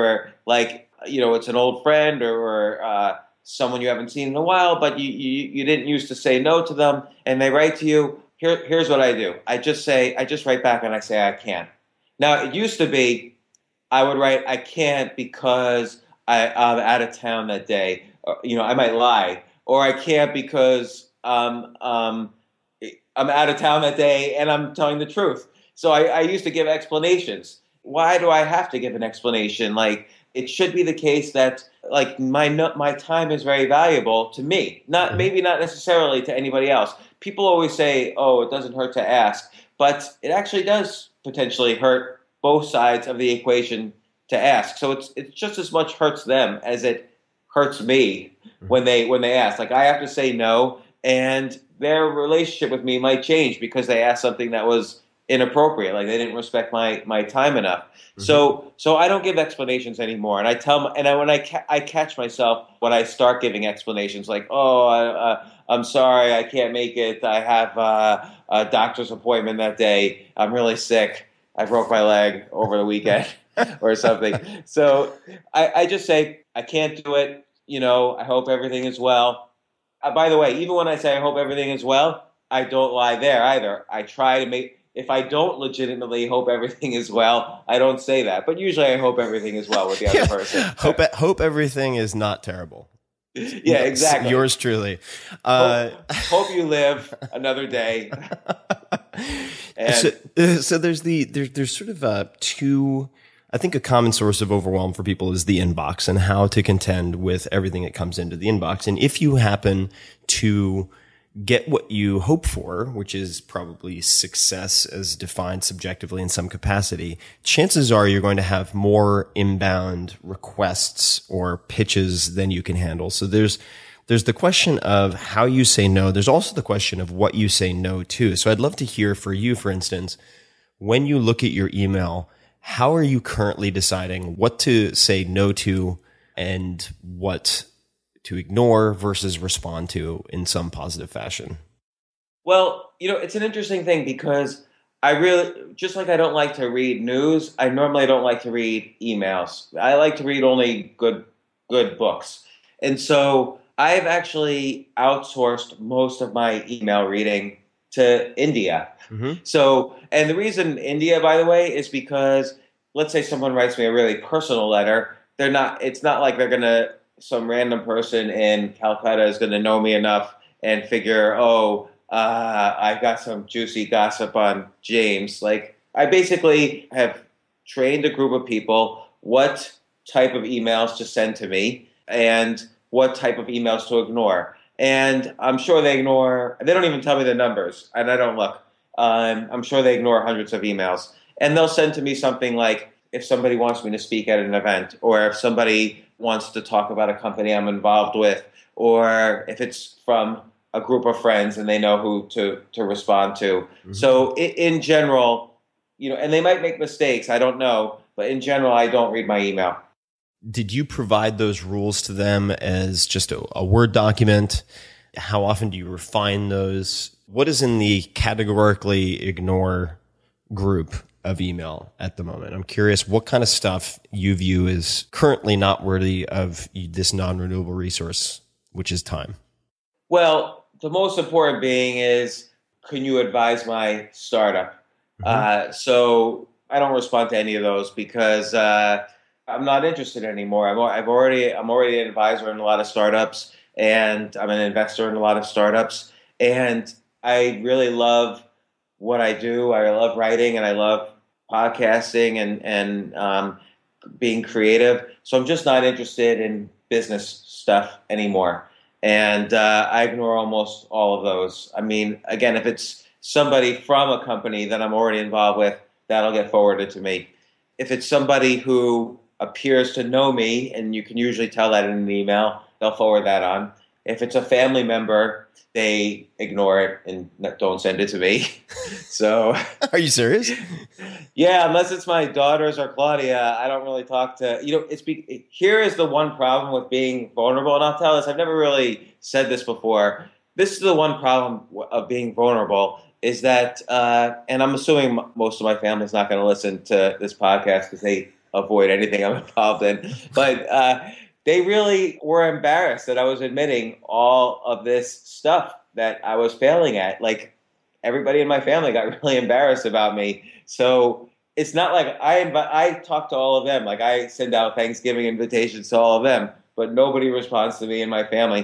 it's an old friend or someone you haven't seen in a while, but you didn't used to say no to them, and they write to you. Here's what I do. I just write back and I say I can't. Now, it used to be I would write I can't because I'm out of town that day. I might lie. Or I can't because I'm out of town that day and I'm telling the truth. So I used to give explanations. Why do I have to give an explanation? Like, it should be the case that my time is very valuable to me. Maybe not necessarily to anybody else. People always say, oh, it doesn't hurt to ask. But it actually does potentially hurt both sides of the equation to ask. So it's just as much hurts them as it hurts me when they ask. Like, I have to say no, and their relationship with me might change because they asked something that was inappropriate. Like, they didn't respect my time enough. Mm-hmm. So I don't give explanations anymore. And I tell them, and when I catch myself when I start giving explanations, like, oh, I'm sorry, I can't make it. I have a doctor's appointment that day. I'm really sick. I broke my leg over the weekend or something. So I just say, I can't do it. I hope everything is well. By the way, even when I say I hope everything is well, I don't lie there either. I try to if I don't legitimately hope everything is well, I don't say that. But usually I hope everything is well with the other person. Hope everything is not terrible. Yeah, exactly. Yours truly. Hope you live another day. So there's sort of two. I think a common source of overwhelm for people is the inbox and how to contend with everything that comes into the inbox. And if you happen to get what you hope for, which is probably success as defined subjectively in some capacity, chances are you're going to have more inbound requests or pitches than you can handle. So there's the question of how you say no. There's also the question of what you say no to. So I'd love to hear for you, for instance, when you look at your email, how are you currently deciding what to say no to and what to ignore versus respond to in some positive fashion? Well, it's an interesting thing because I really, just like I don't like to read news, I normally don't like to read emails. I like to read only good books. And so I've actually outsourced most of my email reading to India. Mm-hmm. So, and the reason India, by the way, is because let's say someone writes me a really personal letter. It's not like they're going to, some random person in Calcutta is going to know me enough and figure, I've got some juicy gossip on James. Like, I basically have trained a group of people what type of emails to send to me and what type of emails to ignore. And I'm sure they don't even tell me the numbers, and I don't look. I'm sure they ignore hundreds of emails. And they'll send to me something like, if somebody wants me to speak at an event, or if somebody wants to talk about a company I'm involved with, or if it's from a group of friends and they know who to respond to. Mm-hmm. So in general, and they might make mistakes, I don't know, but in general, I don't read my email. Did you provide those rules to them as just a Word document? How often do you refine those? What is in the categorically ignore group of email at the moment? I'm curious what kind of stuff you view as currently not worthy of this non-renewable resource, which is time. Well, the most important being is, can you advise my startup? Mm-hmm. So I don't respond to any of those because I'm not interested anymore. I'm already an advisor in a lot of startups, and I'm an investor in a lot of startups, and I really love what I do. I love writing and I love podcasting and being creative. So I'm just not interested in business stuff anymore. And I ignore almost all of those. I mean, again, if it's somebody from a company that I'm already involved with, that'll get forwarded to me. If it's somebody who appears to know me, and you can usually tell that in an email, they'll forward that on. If it's a family member, they ignore it and don't send it to me. So, are you serious? Yeah, unless it's my daughters or Claudia, I don't really talk to. Here is the one problem with being vulnerable, and I'll tell this. I've never really said this before. This is the one problem of being vulnerable is that, and I'm assuming most of my family's not going to listen to this podcast because they avoid anything I'm involved in, but. They really were embarrassed that I was admitting all of this stuff that I was failing at. Like, everybody in my family got really embarrassed about me. So it's not like I talk to all of them. Like, I send out Thanksgiving invitations to all of them, but nobody responds to me and my family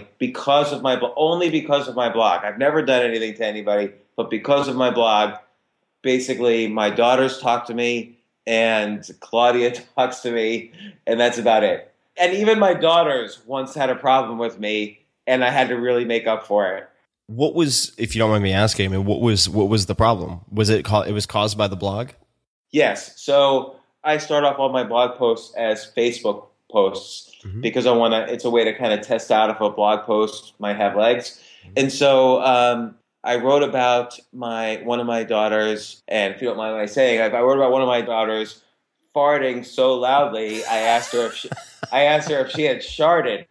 only because of my blog. I've never done anything to anybody, but because of my blog, basically my daughters talk to me and Claudia talks to me, and that's about it. And even my daughters once had a problem with me, and I had to really make up for it. What was, if you don't mind me asking, what was the problem? Was it caused by the blog? Yes. So I start off all my blog posts as Facebook posts because it's a way to kind of test out if a blog post might have legs. And so I wrote about one of my daughters, and if you don't mind my saying, I wrote about one of my daughters farting so loudly, I asked her if she had sharted.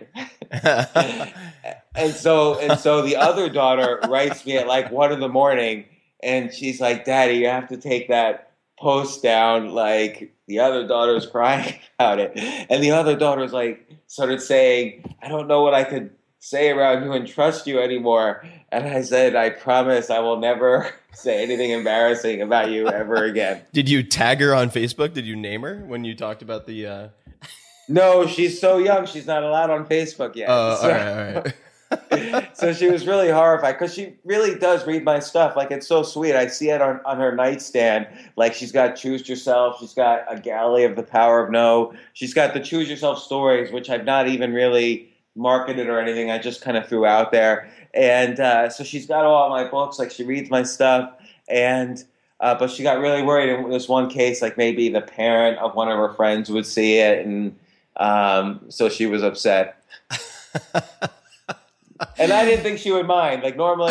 and so the other daughter writes me at like 1 a.m, and she's like, "Daddy, you have to take that post down. Like, the other daughter's crying about it." And the other daughter's like started saying, "I don't know what I could say around you and trust you anymore." And I said, "I promise I will never say anything embarrassing about you ever again." Did you tag her on Facebook? Did you name her when you talked about the... No, she's so young. She's not allowed on Facebook yet. All right. So she was really horrified because she really does read my stuff. Like, it's so sweet. I see it on her nightstand. Like, she's got Choose Yourself. She's got a galley of The Power of No. She's got the Choose Yourself stories, which I've not even really market it or anything. I just kind of threw out there. And so she's got all my books, like she reads my stuff. And but she got really worried in this one case, like maybe the parent of one of her friends would see it. And so she was upset. And I didn't think she would mind. Like normally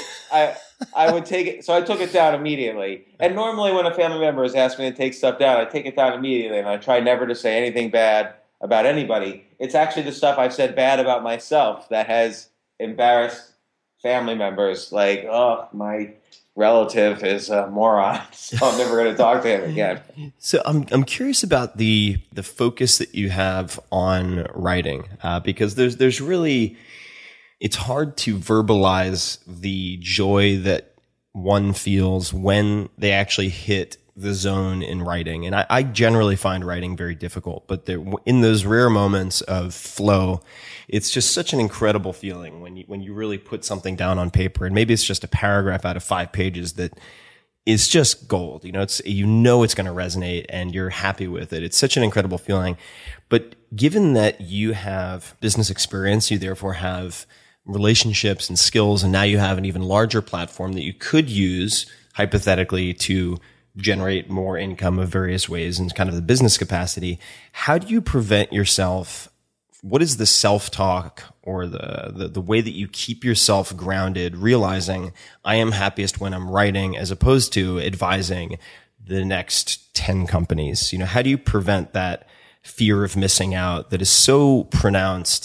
I would take it. So I took it down immediately. And normally when a family member has asked me to take stuff down, I take it down immediately. And I try never to say anything bad about anybody. It's actually the stuff I've said bad about myself that has embarrassed family members. Like, oh, my relative is a moron, so I'm never going to talk to him again. So I'm curious about the focus that you have on writing, because there's really, it's hard to verbalize the joy that one feels when they actually hit the zone in writing. And I generally find writing very difficult, but in those rare moments of flow, it's just such an incredible feeling when you really put something down on paper, and maybe it's just a paragraph out of 5 pages that is just gold. It's going to resonate and you're happy with it. It's such an incredible feeling. But given that you have business experience, you therefore have relationships and skills, and now you have an even larger platform that you could use hypothetically to generate more income of various ways in kind of the business capacity. How do you prevent yourself? What is the self-talk or the way that you keep yourself grounded, realizing I am happiest when I'm writing as opposed to advising the next 10 companies? How do you prevent that fear of missing out that is so pronounced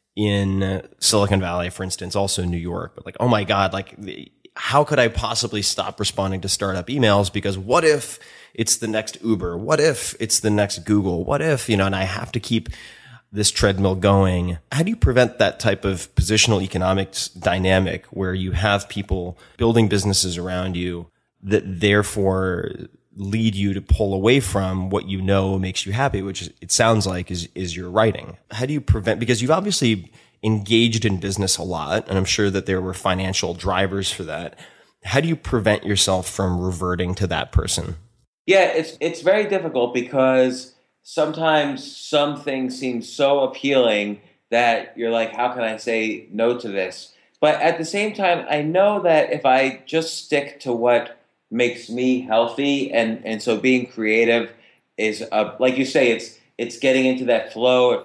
in Silicon Valley, for instance, also New York, but like, oh my God, like how could I possibly stop responding to startup emails? Because what if it's the next Uber? What if it's the next Google? What if, and I have to keep this treadmill going. How do you prevent that type of positional economics dynamic where you have people building businesses around you that therefore lead you to pull away from what makes you happy, which it sounds like is your writing? How do you prevent, because you've obviously engaged in business a lot, and I'm sure that there were financial drivers for that. How do you prevent yourself from reverting to that person? Yeah, it's very difficult because sometimes some things seem so appealing that you're like, how can I say no to this? But at the same time, I know that if I just stick to what makes me healthy, and so being creative is, like you say, it's getting into that flow.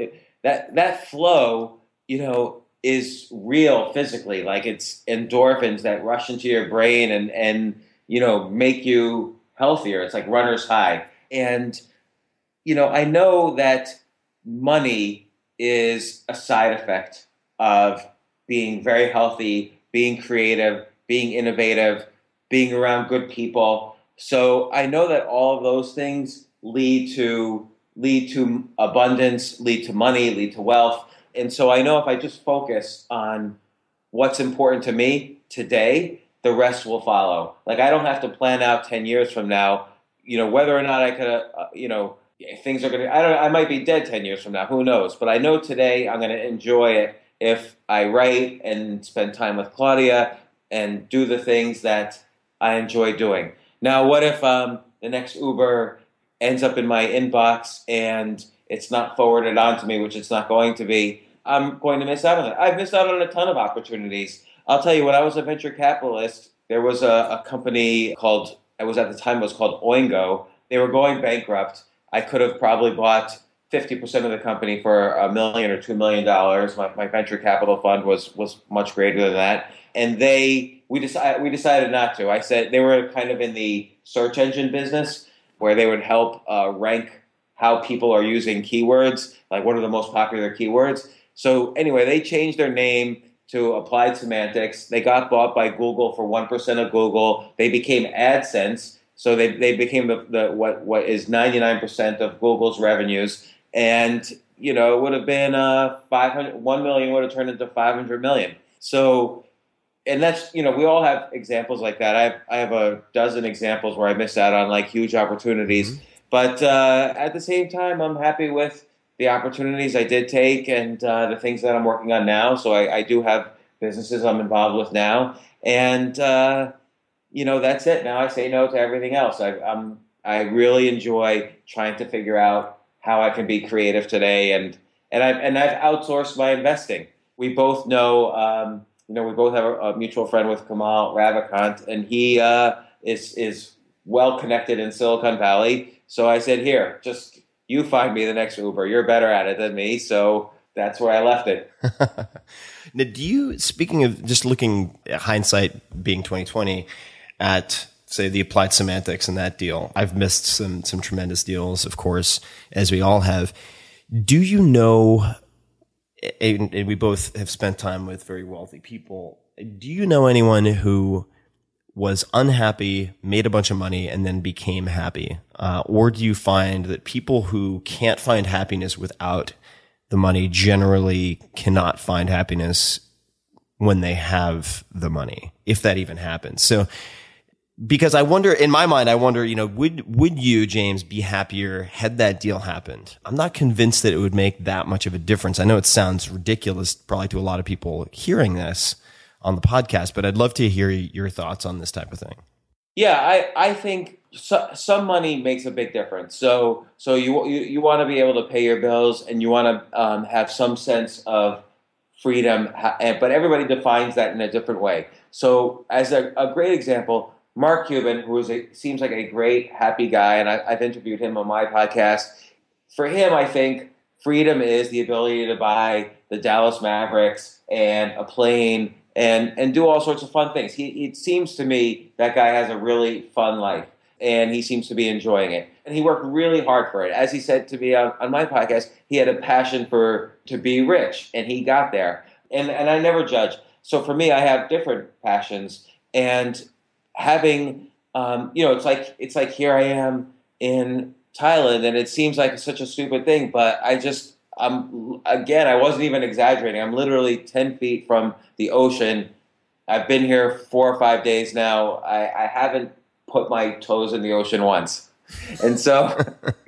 That flow, is real physically. Like it's endorphins that rush into your brain and make you healthier. It's like runner's high. And I know that money is a side effect of being very healthy, being creative, being innovative, being around good people. So I know that all of those things lead to abundance, lead to money, lead to wealth. And so I know if I just focus on what's important to me today, the rest will follow. Like I don't have to plan out 10 years from now, whether or not I could, things are going to, I might be dead 10 years from now, who knows? But I know today I'm going to enjoy it if I write and spend time with Claudia and do the things that I enjoy doing. Now, what if the next Uber ends up in my inbox and it's not forwarded on to me, which it's not going to be? I'm going to miss out on it. I've missed out on a ton of opportunities. I'll tell you, when I was a venture capitalist, there was a company called Oingo. They were going bankrupt. I could have probably bought 50% of the company for $1 million or $2 million. My venture capital fund was much greater than that. And we decided not to. I said they were kind of in the search engine business where they would help rank how people are using keywords, like what are the most popular keywords. So anyway, they changed their name to Applied Semantics. They got bought by Google for 1% of Google. They became AdSense. So they became what is 99% of Google's revenues. And, it would have been 1 million would have turned into 500 million. So, and that's, we all have examples like that. I have a dozen examples where I missed out on like huge opportunities. Mm-hmm. But at the same time, I'm happy with the opportunities I did take and the things that I'm working on now. So I do have businesses I'm involved with now. And, that's it. Now I say no to everything else. I really enjoy trying to figure out how I can be creative today and I've outsourced my investing. We both know, we both have a mutual friend with Kamal Ravikant, and he is well connected in Silicon Valley. So I said, here, just you find me the next Uber. You're better at it than me. So that's where I left it. Now, speaking of just looking at hindsight being 2020 at, say, the Applied Semantics and that deal, I've missed some tremendous deals, of course, as we all have. Do you know, and we both have spent time with very wealthy people, do you know anyone who was unhappy, made a bunch of money, and then became happy? Or do you find that people who can't find happiness without the money generally cannot find happiness when they have the money, if that even happens? So, because I wonder, in my mind, would you, James, be happier had that deal happened? I'm not convinced that it would make that much of a difference. I know it sounds ridiculous probably to a lot of people hearing this on the podcast, but I'd love to hear your thoughts on this type of thing. Yeah, I think some money makes a big difference. So you want to be able to pay your bills, and you want to have some sense of freedom, but everybody defines that in a different way. So as a great example, Mark Cuban, who seems like a great, happy guy, and I've interviewed him on my podcast. For him, I think freedom is the ability to buy the Dallas Mavericks and a plane and do all sorts of fun things. It seems to me that guy has a really fun life, and he seems to be enjoying it. And he worked really hard for it. As he said to me on my podcast, he had a passion to be rich, and he got there. And I never judge. So for me, I have different passions, and having, it's like here I am in Thailand, and it seems like such a stupid thing, but I wasn't even exaggerating. I'm literally 10 feet from the ocean. I've been here 4 or 5 days now. I haven't put my toes in the ocean once. And so,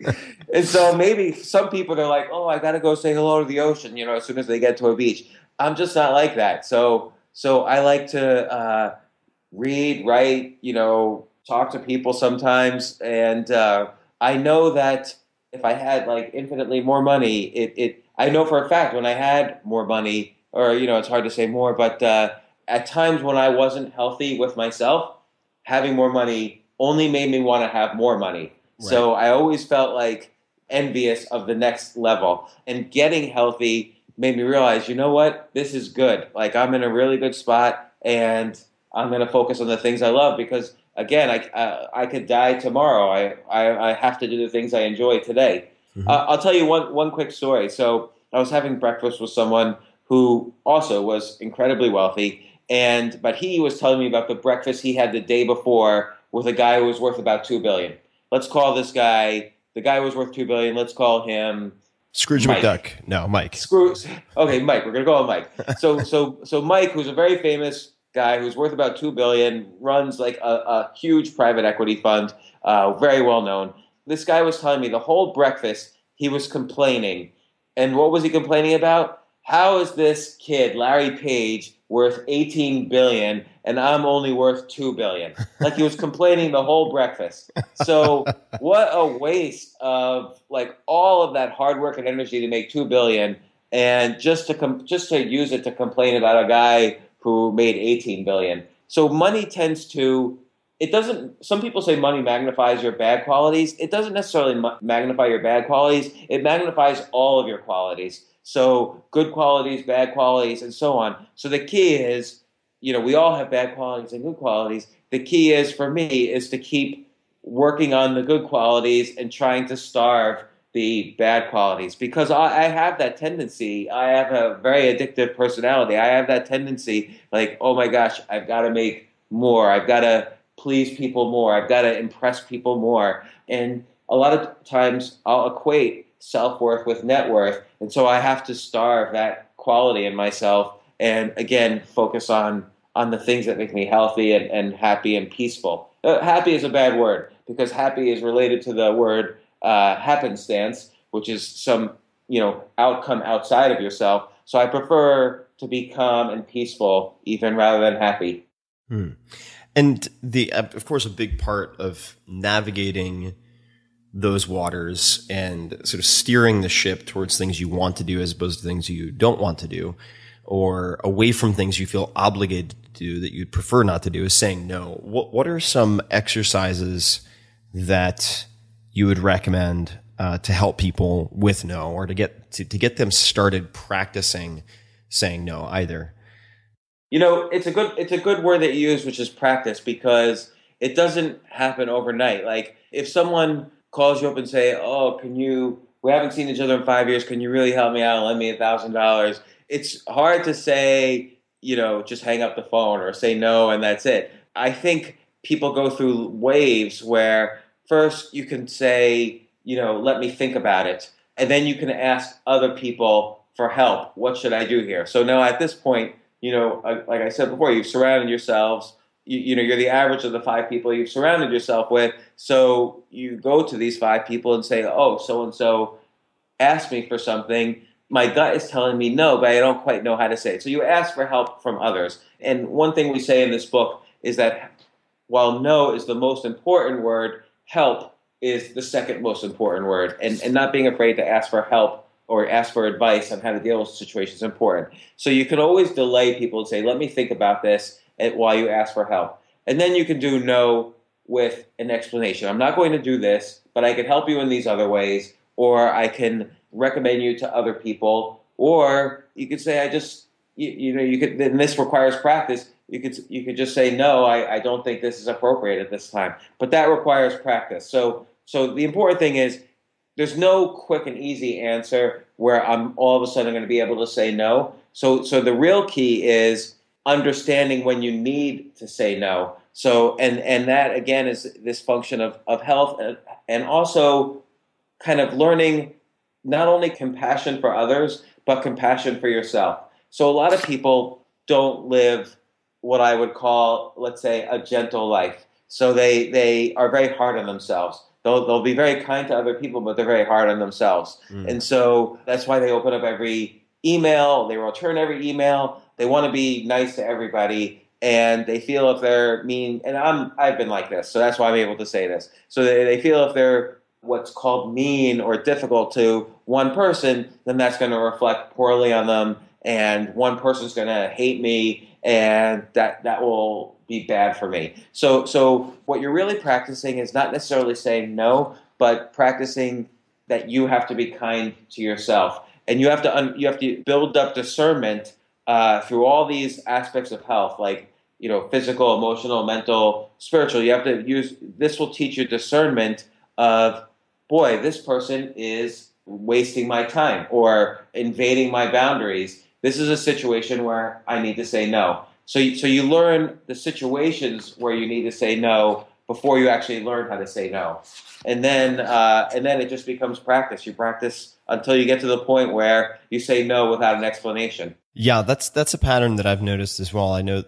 maybe some people are like, oh, I got to go say hello to the ocean, as soon as they get to a beach. I'm just not like that. So I like to, read, write, talk to people sometimes. And I know that if I had infinitely more money, I know for a fact when I had more money, or, it's hard to say more, but at times when I wasn't healthy with myself, having more money only made me want to have more money. Right. So I always felt envious of the next level. And getting healthy made me realize, you know what, this is good. I'm in a really good spot, and I'm going to focus on the things I love, because again, I could die tomorrow. I have to do the things I enjoy today. Mm-hmm. I'll tell you one quick story. So I was having breakfast with someone who also was incredibly wealthy, but he was telling me about the breakfast he had the day before with a guy who was worth about $2 billion. Let's call this guy, the guy who was worth $2 billion, let's call him Scrooge Mike. McDuck. No, Mike. Okay, Mike. We're going to go with Mike. So Mike, who's a very famous guy who's worth about $2 billion, runs a huge private equity fund, very well known. This guy was telling me the whole breakfast he was complaining. And what was he complaining about? How is this kid, Larry Page, worth $18 billion and I'm only worth $2 billion? He was complaining the whole breakfast. So what a waste of all of that hard work and energy to make $2 billion, and just to use it to complain about a guy who made $18 billion. So money tends to, some people say money magnifies your bad qualities. It doesn't necessarily magnify your bad qualities. It magnifies all of your qualities. So good qualities, bad qualities, and so on. So the key is, we all have bad qualities and good qualities. The key is, for me, is to keep working on the good qualities and trying to starve the bad qualities, because I have that tendency. I have a very addictive personality. I have that tendency, oh my gosh, I've got to make more. I've got to please people more. I've got to impress people more. And a lot of times I'll equate self-worth with net worth. And so I have to starve that quality in myself and, again, focus on the things that make me healthy and happy and peaceful. Happy is a bad word, because happy is related to the word happenstance, which is some outcome outside of yourself. So I prefer to be calm and peaceful even rather than happy. And of course, a big part of navigating those waters and sort of steering the ship towards things you want to do as opposed to things you don't want to do, or away from things you feel obligated to do that you'd prefer not to do, is saying no. What are some exercises that you would recommend to help people with no, or to get them started practicing saying no either? It's a good word that you use, which is practice, because it doesn't happen overnight. Like if someone calls you up and say, "Oh, we haven't seen each other in 5 years. Can you really help me out and lend me $1,000?" It's hard to say, just hang up the phone or say no and that's it. I think people go through waves where first you can say, let me think about it. And then you can ask other people for help. What should I do here? So now at this point, like I said before, you've surrounded yourselves. You're the average of the 5 people you've surrounded yourself with. So you go to these 5 people and say, "Oh, so-and-so asked me for something. My gut is telling me no, but I don't quite know how to say it." So you ask for help from others. And one thing we say in this book is that while no is the most important word, help is the second most important word. And not being afraid to ask for help or ask for advice on how to deal with situations is important. So you can always delay people and say, "Let me think about this," while you ask for help. And then you can do no with an explanation. "I'm not going to do this, but I can help you in these other ways," or "I can recommend you to other people," or you could say, and this requires practice. You could just say, "No, I don't think this is appropriate at this time," but that requires practice. So the important thing is there's no quick and easy answer where I'm all of a sudden going to be able to say no. So the real key is understanding when you need to say no. So and that again is this function of health and also kind of learning not only compassion for others, but compassion for yourself. So a lot of people don't live what I would call, let's say, a gentle life. So they are very hard on themselves. They'll be very kind to other people, but they're very hard on themselves. And so that's why they open up every email, they return every email, they want to be nice to everybody, and they feel if they're mean, and I've been like this, so that's why I'm able to say this. So they feel if they're what's called mean or difficult to one person, then that's going to reflect poorly on them, and one person's going to hate me, and that will be bad for me. So what you're really practicing is not necessarily saying no, but practicing that you have to be kind to yourself, and you have to build up discernment through all these aspects of health, like physical, emotional, mental, spiritual. You have to use this will teach you discernment of, boy, this person is wasting my time or invading my boundaries. This is a situation where I need to say no. So you learn the situations where you need to say no before you actually learn how to say no. And then it just becomes practice. You practice until you get to the point where you say no without an explanation. Yeah, that's a pattern that I've noticed as well. I know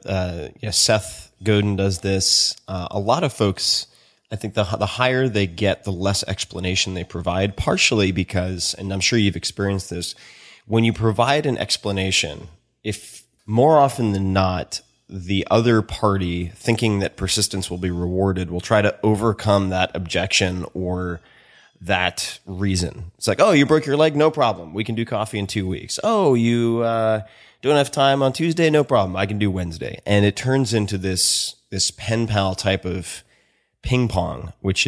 Seth Godin does this. A lot of folks, I think the higher they get, the less explanation they provide, partially because, and I'm sure you've experienced this, when you provide an explanation, if more often than not, the other party, thinking that persistence will be rewarded, will try to overcome that objection or that reason. It's like, "Oh, you broke your leg? No problem. We can do coffee in 2 weeks. Oh, you don't have time on Tuesday? No problem. I can do Wednesday." And it turns into this pen pal type of ping pong, which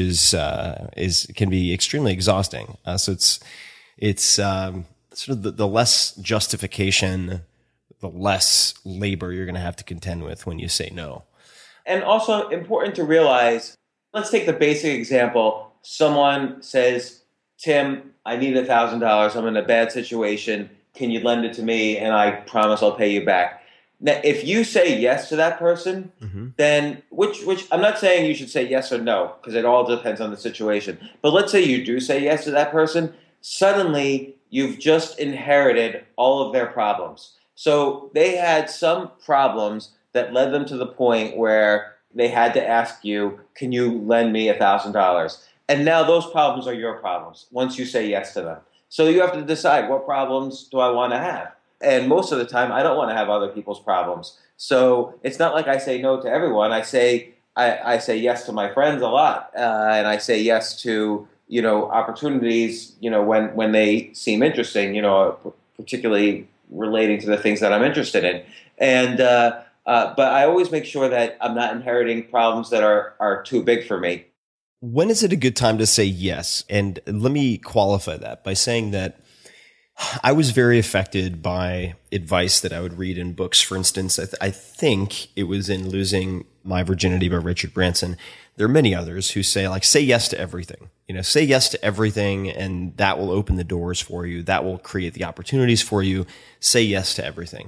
can be extremely exhausting. So it's sort of the less justification, the less labor you're going to have to contend with when you say no. And also important to realize, let's take the basic example. Someone says, "Tim, I need $1,000. I'm in a bad situation. Can you lend it to me? And I promise I'll pay you back." Now, if you say yes to that person, then which I'm not saying you should say yes or no, because it all depends on the situation. But let's say you do say yes to that person, suddenly you've just inherited all of their problems. So they had some problems that led them to the point where they had to ask you, "Can you lend me $1,000?" And now those problems are your problems once you say yes to them. So you have to decide, what problems do I want to have? And most of the time, I don't want to have other people's problems. So it's not like I say no to everyone. I say yes to my friends a lot, and I say yes to opportunities, when they seem interesting, particularly relating to the things that I'm interested in. And but I always make sure that I'm not inheriting problems that are too big for me. When is it a good time to say yes? And let me qualify that by saying that I was very affected by advice that I would read in books. For instance, I think it was in Losing My Virginity by Richard Branson. There are many others who say yes to everything. Say yes to everything, and that will open the doors for you. That will create the opportunities for you. Say yes to everything.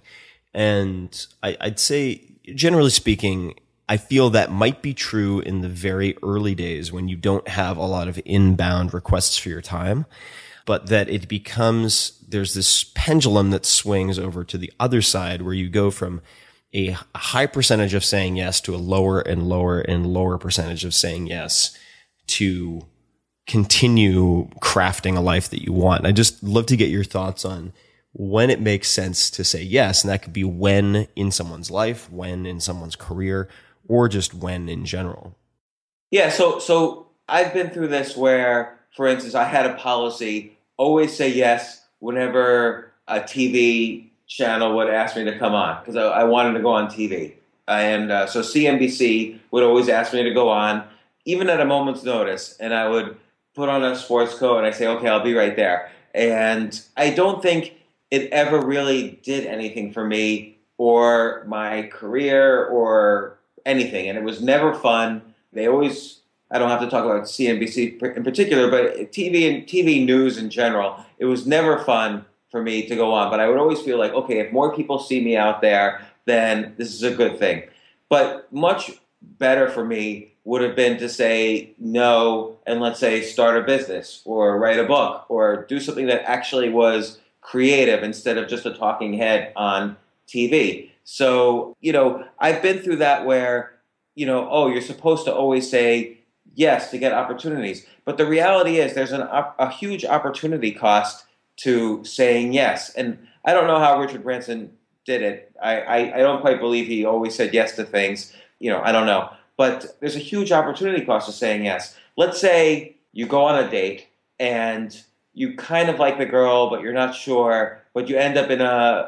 And I'd say, generally speaking, I feel that might be true in the very early days when you don't have a lot of inbound requests for your time, but that it becomes, there's this pendulum that swings over to the other side where you go from a high percentage of saying yes to a lower and lower and lower percentage of saying yes to continue crafting a life that you want. I just love to get your thoughts on when it makes sense to say yes. And that could be when in someone's life, when in someone's career, or just when in general. Yeah. So I've been through this where, for instance, I had a policy, always say yes whenever a TV channel would ask me to come on, because I wanted to go on TV. And so CNBC would always ask me to go on, even at a moment's notice. And I would put on a sports coat and I say, okay, I'll be right there. And I don't think it ever really did anything for me or my career or anything. And it was never fun. They always, I don't have to talk about CNBC in particular, but TV and TV news in general, it was never fun for me to go on. But I would always feel like, okay, if more people see me out there, then this is a good thing. But much better for me would have been to say no and, let's say, start a business or write a book or do something that actually was creative instead of just a talking head on TV. So, I've been through that where, you're supposed to always say yes to get opportunities. But the reality is there's a huge opportunity cost to saying yes. And I don't know how Richard Branson did it. I don't quite believe he always said yes to things. I don't know. But there's a huge opportunity cost to saying yes. Let's say you go on a date and you kind of like the girl, but you're not sure, but you end up in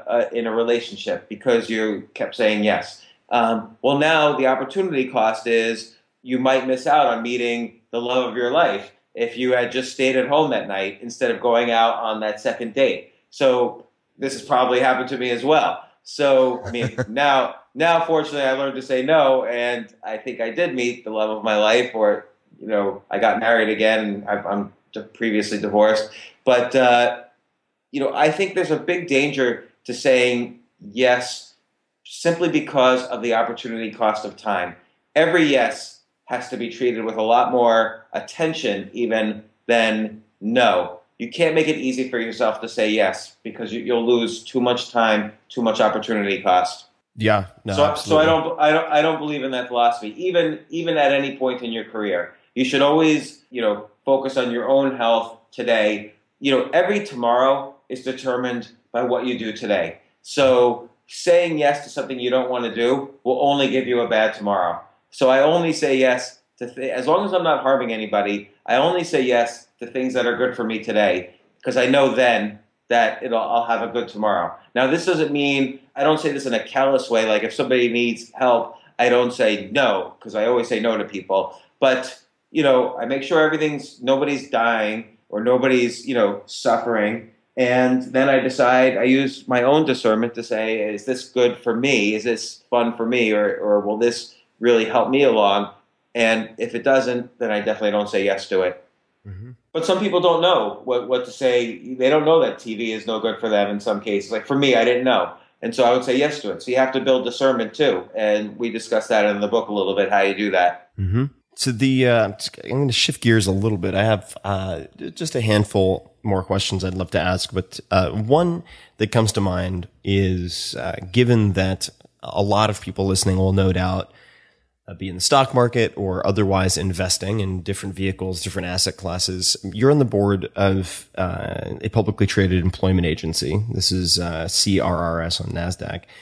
a relationship because you kept saying yes. Well, now the opportunity cost is you might miss out on meeting the love of your life if you had just stayed at home that night instead of going out on that second date. So this has probably happened to me as well. So, I mean, now, fortunately, I learned to say no, and I think I did meet the love of my life, or, I got married again, and I'm previously divorced. But, I think there's a big danger to saying yes simply because of the opportunity cost of time. Every yes has to be treated with a lot more attention even than no. You can't make it easy for yourself to say yes because you'll lose too much time, too much opportunity cost. Yeah, no, so absolutely. I don't believe in that philosophy. Even at any point in your career, you should always focus on your own health today. Every tomorrow is determined by what you do today. So saying yes to something you don't want to do will only give you a bad tomorrow. So I only say yes to as long as I'm not harming anybody. I only say yes to things that are good for me today because I know then that I'll have a good tomorrow. Now, this doesn't mean I don't say this in a callous way. Like if somebody needs help, I don't say no because I always say no to people. But I make sure nobody's dying or nobody's suffering. And then I decide, I use my own discernment to say, is this good for me? Is this fun for me? Or will this really help me along? And if it doesn't, then I definitely don't say yes to it. Mm-hmm. But some people don't know what to say. They don't know that TV is no good for them in some cases. Like for me, I didn't know. And so I would say yes to it. So you have to build discernment too. And we discussed that in the book a little bit, how you do that. Mm-hmm. So I'm going to shift gears a little bit. I have just a handful more questions I'd love to ask, but one that comes to mind is given that a lot of people listening will no doubt be in the stock market or otherwise investing in different vehicles, different asset classes. You're on the board of a publicly traded employment agency. This is CRRS on NASDAQ.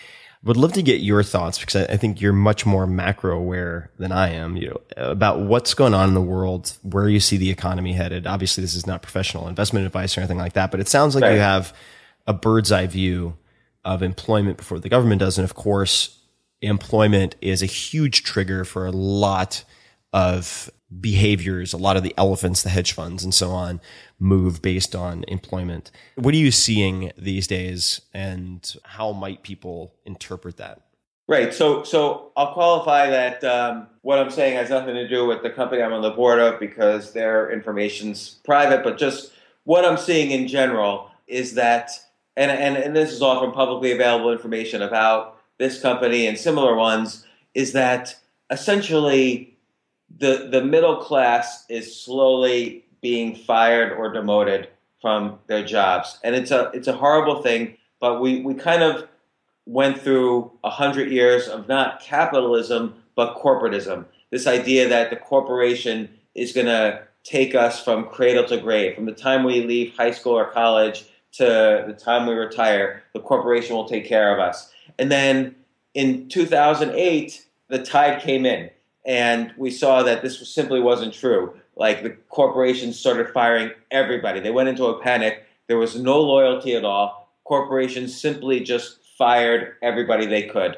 Would love to get your thoughts, because I think you're much more macro aware than I am, about what's going on in the world, where you see the economy headed. Obviously, this is not professional investment advice or anything like that, but it sounds like you have a bird's eye view of employment before the government does. And of course, employment is a huge trigger for a lot of behaviors. A lot of the elephants, the hedge funds and so on, move based on employment. What are you seeing these days, and how might people interpret that? Right. So I'll qualify that what I'm saying has nothing to do with the company I'm on the board of, because their information's private, but just what I'm seeing in general is that, and this is all from publicly available information about this company and similar ones, is that essentially the middle class is slowly being fired or demoted from their jobs. And it's a horrible thing, but we kind of went through 100 years of not capitalism, but corporatism. This idea that the corporation is going to take us from cradle to grave. From the time we leave high school or college to the time we retire, the corporation will take care of us. And then in 2008, the tide came in, and we saw that this simply wasn't true. Like, the corporations started firing everybody. They went into a panic. There was no loyalty at all. Corporations simply just fired everybody they could.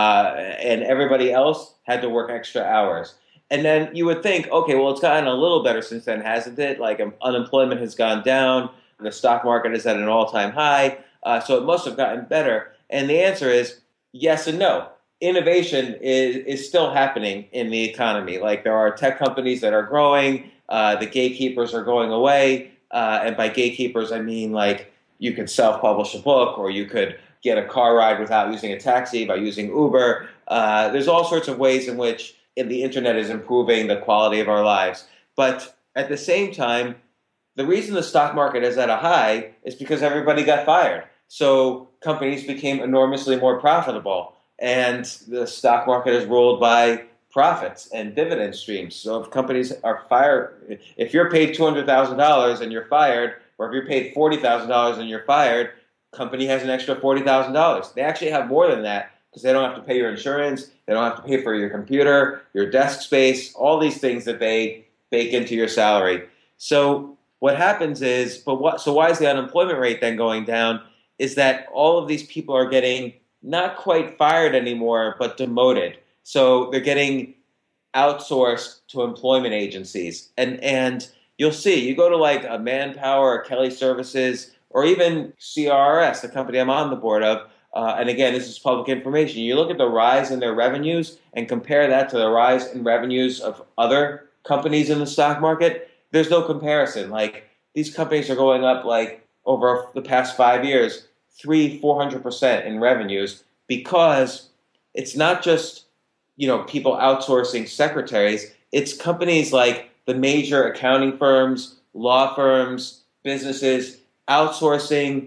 And everybody else had to work extra hours. And then you would think, okay, well, it's gotten a little better since then, hasn't it? Like, unemployment has gone down. The stock market is at an all-time high. So it must have gotten better. And the answer is yes and no. Innovation is still happening in the economy. Like, there are tech companies that are growing. The gatekeepers are going away. And by gatekeepers, I mean, like, you could self-publish a book, or you could get a car ride without using a taxi by using Uber. There's all sorts of ways in which the internet is improving the quality of our lives. But at the same time, the reason the stock market is at a high is because everybody got fired. So companies became enormously more profitable. And the stock market is ruled by profits and dividend streams. So if companies are fired, if you're paid $200,000 and you're fired, or if you're paid $40,000 and you're fired, company has an extra $40,000. They actually have more than that, because they don't have to pay your insurance, they don't have to pay for your computer, your desk space, all these things that they bake into your salary. So what happens is, so why is the unemployment rate then going down? Is that all of these people are getting not quite fired anymore, but demoted. So they're getting outsourced to employment agencies. And you'll see, you go to like a Manpower or Kelly Services, or even CRRS, the company I'm on the board of, and again, this is public information. You look at the rise in their revenues and compare that to the rise in revenues of other companies in the stock market, there's no comparison. Like, these companies are going up, like, over the past 5 years, 300-400% in revenues, because it's not just, people outsourcing secretaries. It's companies like the major accounting firms, law firms, businesses outsourcing,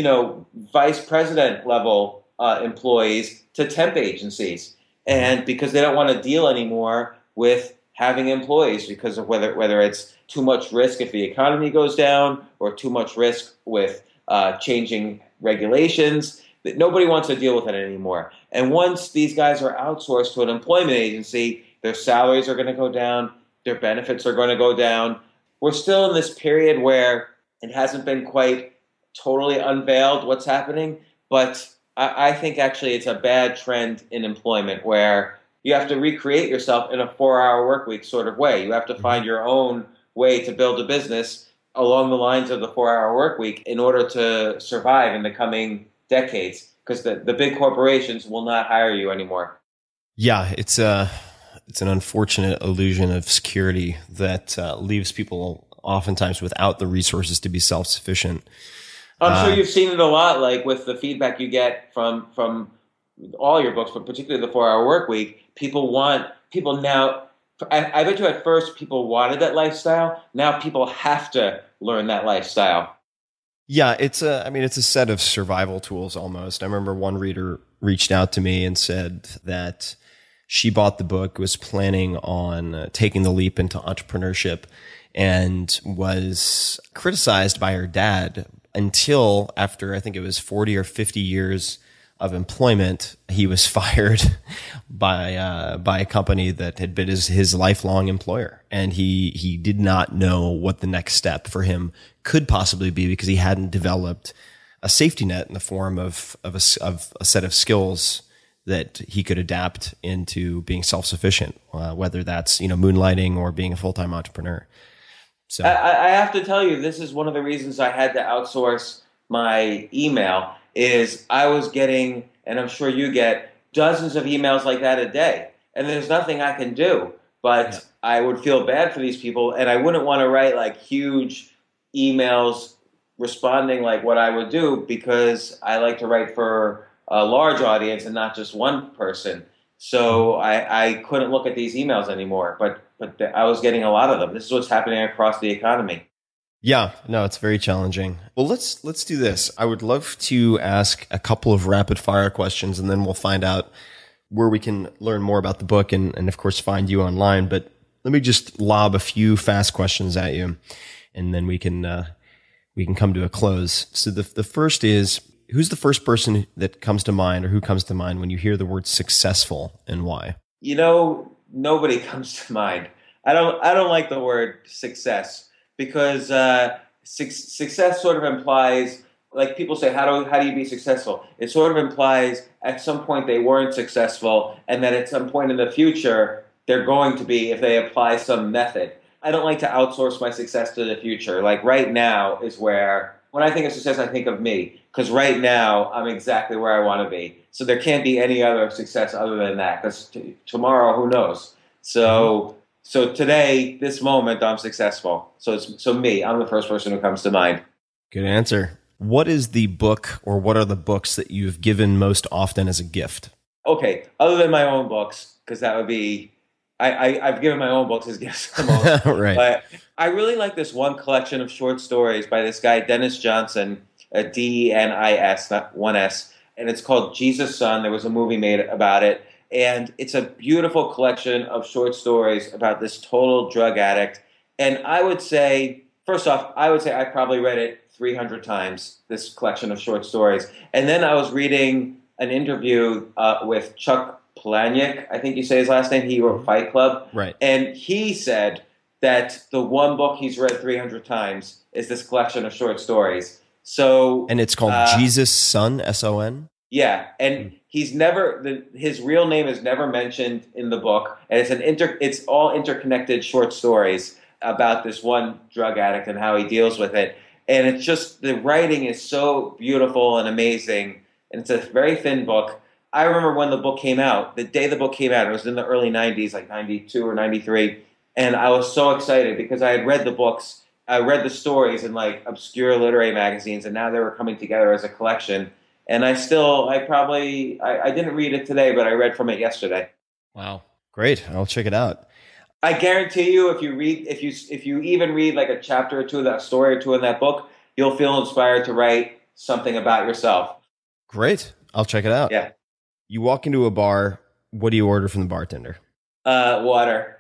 vice president level employees to temp agencies. And because they don't want to deal anymore with having employees, because of whether it's too much risk if the economy goes down, or too much risk with changing regulations, that nobody wants to deal with it anymore. And once these guys are outsourced to an employment agency, their salaries are going to go down, their benefits are going to go down. We're still in this period where it hasn't been quite totally unveiled what's happening, but I think actually it's a bad trend in employment, where you have to recreate yourself in a 4-hour work week sort of way. You have to find your own way to build a business along the lines of the 4-hour work week in order to survive in the coming decades, because the big corporations will not hire you anymore. Yeah, it's an unfortunate illusion of security that leaves people oftentimes without the resources to be self-sufficient. I'm sure you've seen it a lot, like with the feedback you get from all your books, but particularly the 4-hour work week. People now, I bet you at first people wanted that lifestyle. Now people have to learn that lifestyle. Yeah, it's a set of survival tools almost. I remember one reader reached out to me and said that she bought the book, was planning on taking the leap into entrepreneurship, and was criticized by her dad until after, I think it was 40 or 50 years of employment, he was fired by a company that had been his lifelong employer, and he did not know what the next step for him could possibly be because he hadn't developed a safety net in the form of a set of skills that he could adapt into being self-sufficient, whether that's moonlighting or being a full-time entrepreneur. So I have to tell you, this is one of the reasons I had to outsource my email. Is I was getting, and I'm sure you get, dozens of emails like that a day, and there's nothing I can do. But I would feel bad for these people, and I wouldn't want to write like huge emails responding like what I would do, because I like to write for a large audience and not just one person. So I couldn't look at these emails anymore, but I was getting a lot of them. This is what's happening across the economy. yeah, no, it's very challenging. Well, let's do this. I would love to ask a couple of rapid fire questions, and then we'll find out where we can learn more about the book and of course find you online. But let me just lob a few fast questions at you, and then we can come to a close. So the first is, who's the first person that comes to mind, or who comes to mind when you hear the word successful, and why? Nobody comes to mind. I don't like the word success, because success sort of implies, like people say, how do you be successful? It sort of implies at some point they weren't successful, and that at some point in the future they're going to be if they apply some method. I don't like to outsource my success to the future. Like right now is where, when I think of success, I think of me, because right now I'm exactly where I want to be. So there can't be any other success other than that, because tomorrow, who knows? So today, this moment, I'm successful. So me, I'm the first person who comes to mind. Good answer. What is the book, or what are the books that you've given most often as a gift? Okay, other than my own books, because that would be, I've given my own books as gifts the most. Right. But I really like this one collection of short stories by this guy, Dennis Johnson, Denis, not one S, and it's called Jesus' Son. There was a movie made about it, and it's a beautiful collection of short stories about this total drug addict. And I would say, first off, I probably read it 300 times, this collection of short stories. And then I was reading an interview with Chuck Palahniuk, I think you say his last name. He wrote Fight Club. Right. And he said that the one book he's read 300 times is this collection of short stories. So, and it's called Jesus' Son, S-O-N? Yeah, and his real name is never mentioned in the book, and it's all interconnected short stories about this one drug addict and how he deals with it. And it's just, the writing is so beautiful and amazing, and it's a very thin book. I remember when the book came out, the day the book came out, it was in the early 90s, like 92 or 93, and I was so excited because I had read the books, I read the stories in like obscure literary magazines, and now they were coming together as a collection. And I didn't read it today, but I read from it yesterday. Wow. Great. I'll check it out. I guarantee you, if you even read like a chapter or two of that story or two in that book, you'll feel inspired to write something about yourself. Great. I'll check it out. Yeah. You walk into a bar. What do you order from the bartender? Water.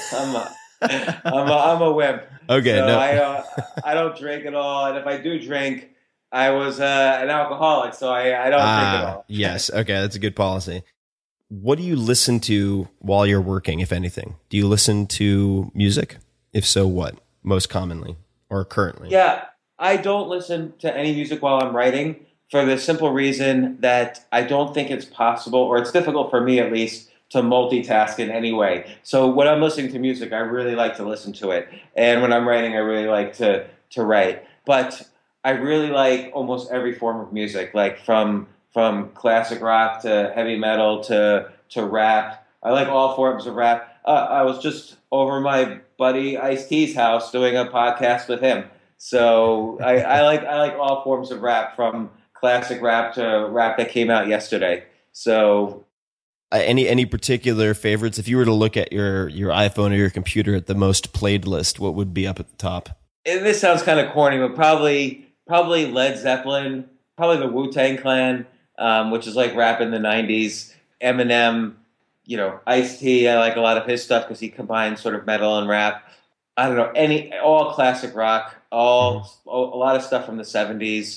I'm a wimp. Okay. So no. I don't drink at all, and if I do drink, I was an alcoholic, so I don't drink at all. Yes. Okay. That's a good policy. What do you listen to while you're working, if anything? Do you listen to music? If so, what? Most commonly or currently? Yeah, I don't listen to any music while I'm writing, for the simple reason that I don't think it's possible, or it's difficult for me at least, to multitask in any way. So when I'm listening to music, I really like to listen to it. And when I'm writing, I really like to write. But I really like almost every form of music, like from classic rock to heavy metal to rap. I like all forms of rap. I was just over my buddy Ice-T's house doing a podcast with him. So I like all forms of rap, from classic rap to rap that came out yesterday. So any particular favorites? If you were to look at your iPhone or your computer at the most played list, what would be up at the top? And this sounds kind of corny, but probably Led Zeppelin, probably the Wu-Tang Clan, which is like rap in the 90s. Eminem, Ice-T, I like a lot of his stuff because he combines sort of metal and rap. I don't know, all classic rock, a lot of stuff from the 70s.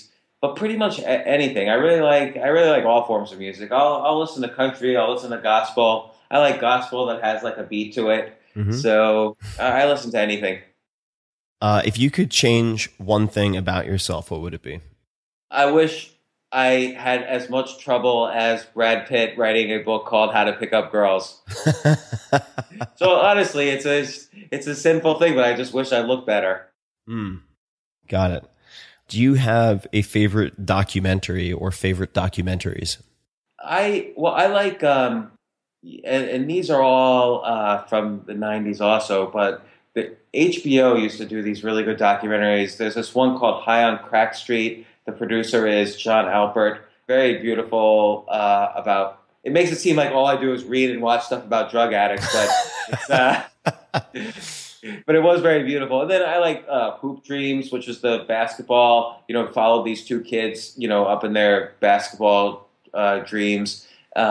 but pretty much anything. I really like all forms of music. I'll listen to country. I'll listen to gospel. I like gospel that has like a beat to it. Mm-hmm. So I listen to anything. If you could change one thing about yourself, what would it be? I wish I had as much trouble as Brad Pitt writing a book called How to Pick Up Girls. So honestly, it's a sinful thing, but I just wish I looked better. Got it. Do you have a favorite documentary or favorite documentaries? I like, and these are all from the 90s also, but the HBO used to do these really good documentaries. There's this one called High on Crack Street. The producer is John Alpert. Very beautiful about, it makes it seem like all I do is read and watch stuff about drug addicts, but it's, but it was very beautiful. And then I like Hoop Dreams, which is the basketball, followed these two kids, up in their basketball dreams.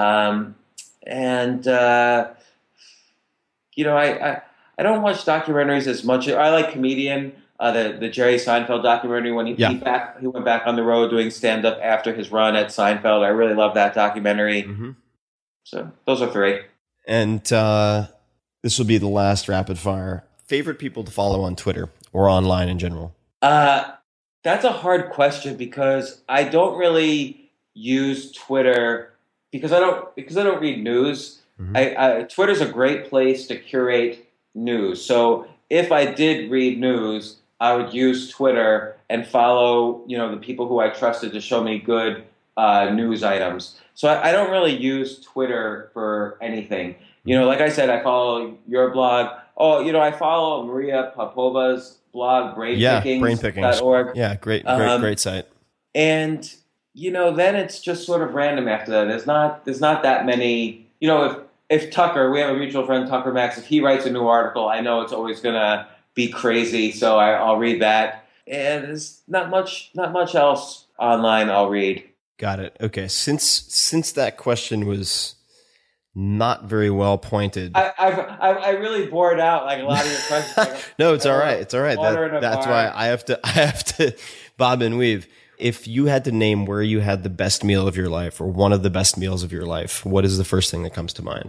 I don't watch documentaries as much. I like Comedian, the Jerry Seinfeld documentary when he went back on the road doing stand-up after his run at Seinfeld. I really love that documentary. Mm-hmm. So those are three. And this will be the last rapid fire. Favorite people to follow on Twitter or online in general? That's a hard question because I don't really use Twitter because I don't read news. Mm-hmm. Twitter's a great place to curate news. So if I did read news, I would use Twitter and follow, the people who I trusted to show me good news items. So I don't really use Twitter for anything. Like I said, I follow your blog. Oh, I follow Maria Popova's blog, brainpickings.org. Yeah, great site. And, then it's just sort of random after that. There's not that many, if Tucker, we have a mutual friend, Tucker Max, if he writes a new article, I know it's always going to be crazy, so I'll read that. And there's not much else online I'll read. Got it. Okay. Since that question was not very well pointed, I really bored out like a lot of your questions. No, it's all right. It's all right. That's why I have to bob and weave. If you had to name where you had the best meal of your life or one of the best meals of your life, what is the first thing that comes to mind?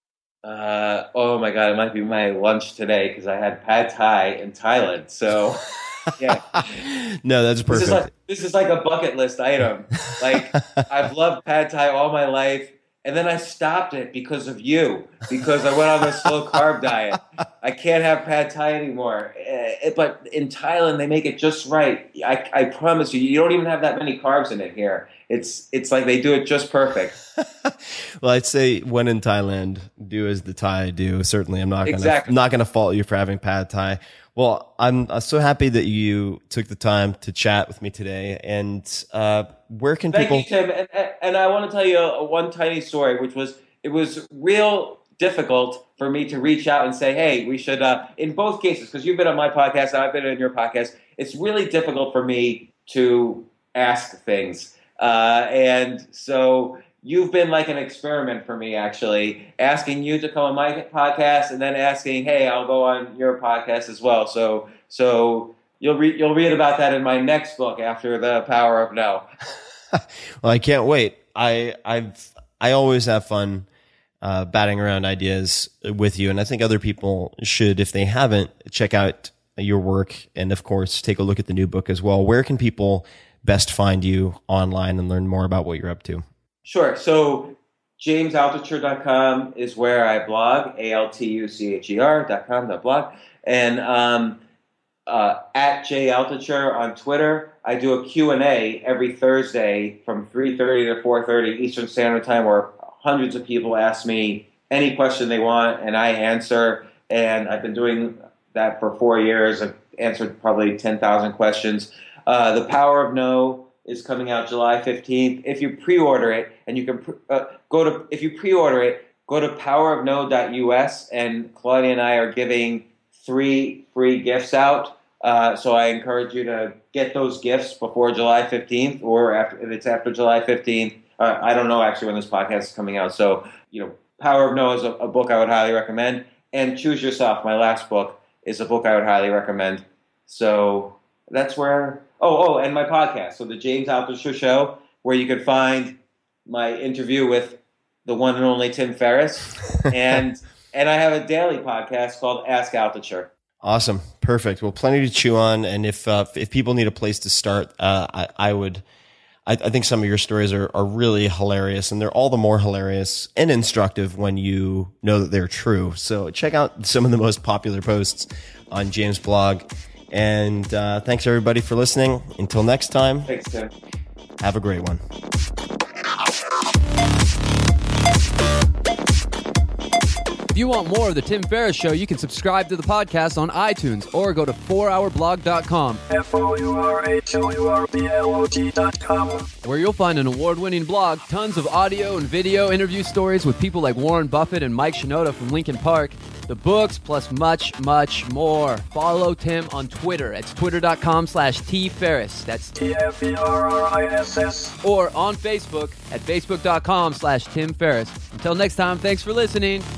Oh my God, it might be my lunch today because I had pad thai in Thailand. So, yeah. No, that's perfect. This is like a bucket list item. Like, I've loved pad thai all my life. And then I stopped it because of you, because I went on this low carb diet. I can't have pad thai anymore. But in Thailand, they make it just right. I promise you, you don't even have that many carbs in it here. It's like they do it just perfect. Well, I'd say when in Thailand, do as the Thai do. Certainly, I'm not going to fault you for having pad thai. Well, I'm so happy that you took the time to chat with me today. And where can people? Thank you, Tim. And I want to tell you one tiny story, which was it was real difficult for me to reach out and say, hey, we should. In both cases, because you've been on my podcast, and I've been on your podcast. It's really difficult for me to ask things, and so. You've been like an experiment for me, actually, asking you to come on my podcast and then asking, hey, I'll go on your podcast as well. So you'll read about that in my next book after The Power of No. Well, I can't wait. I always have fun batting around ideas with you, and I think other people should, if they haven't, check out your work and, of course, take a look at the new book as well. Where can people best find you online and learn more about what you're up to? Sure. So jamesaltucher.com is where I blog, altucher.com.blog. And atjaltucher on Twitter, I do a Q&A every Thursday from 3:30 to 4:30 Eastern Standard Time where hundreds of people ask me any question they want and I answer. And I've been doing that for 4 years. I've answered probably 10,000 questions. The Power of No is coming out July 15th. If you pre-order it, and you can go to powerofno.us, and Claudia and I are giving 3 free gifts out. So I encourage you to get those gifts before July 15th, or if it's after July 15th. I don't know actually when this podcast is coming out. So, Power of No is a book I would highly recommend. And Choose Yourself, my last book, is a book I would highly recommend. So that's where and my podcast. So the James Altucher Show, where you can find my interview with the one and only Tim Ferriss, and I have a daily podcast called Ask Altucher. Awesome. Perfect. Well, plenty to chew on. And if people need a place to start, I think some of your stories are really hilarious, and they're all the more hilarious and instructive when you know that they're true. So check out some of the most popular posts on James' blog. And thanks everybody for listening. Until next time. Thanks, Tim. Have a great one. If you want more of the Tim Ferriss Show, you can subscribe to the podcast on iTunes or go to 4hourblog.com. FOURHOURBLOG.com, where you'll find an award-winning blog, tons of audio and video interview stories with people like Warren Buffett and Mike Shinoda from Linkin Park, the books, plus much, much more. Follow Tim on Twitter. It's twitter.com/TFerriss. That's TFERRISS. Or on Facebook at facebook.com/Tim Ferriss. Until next time, thanks for listening.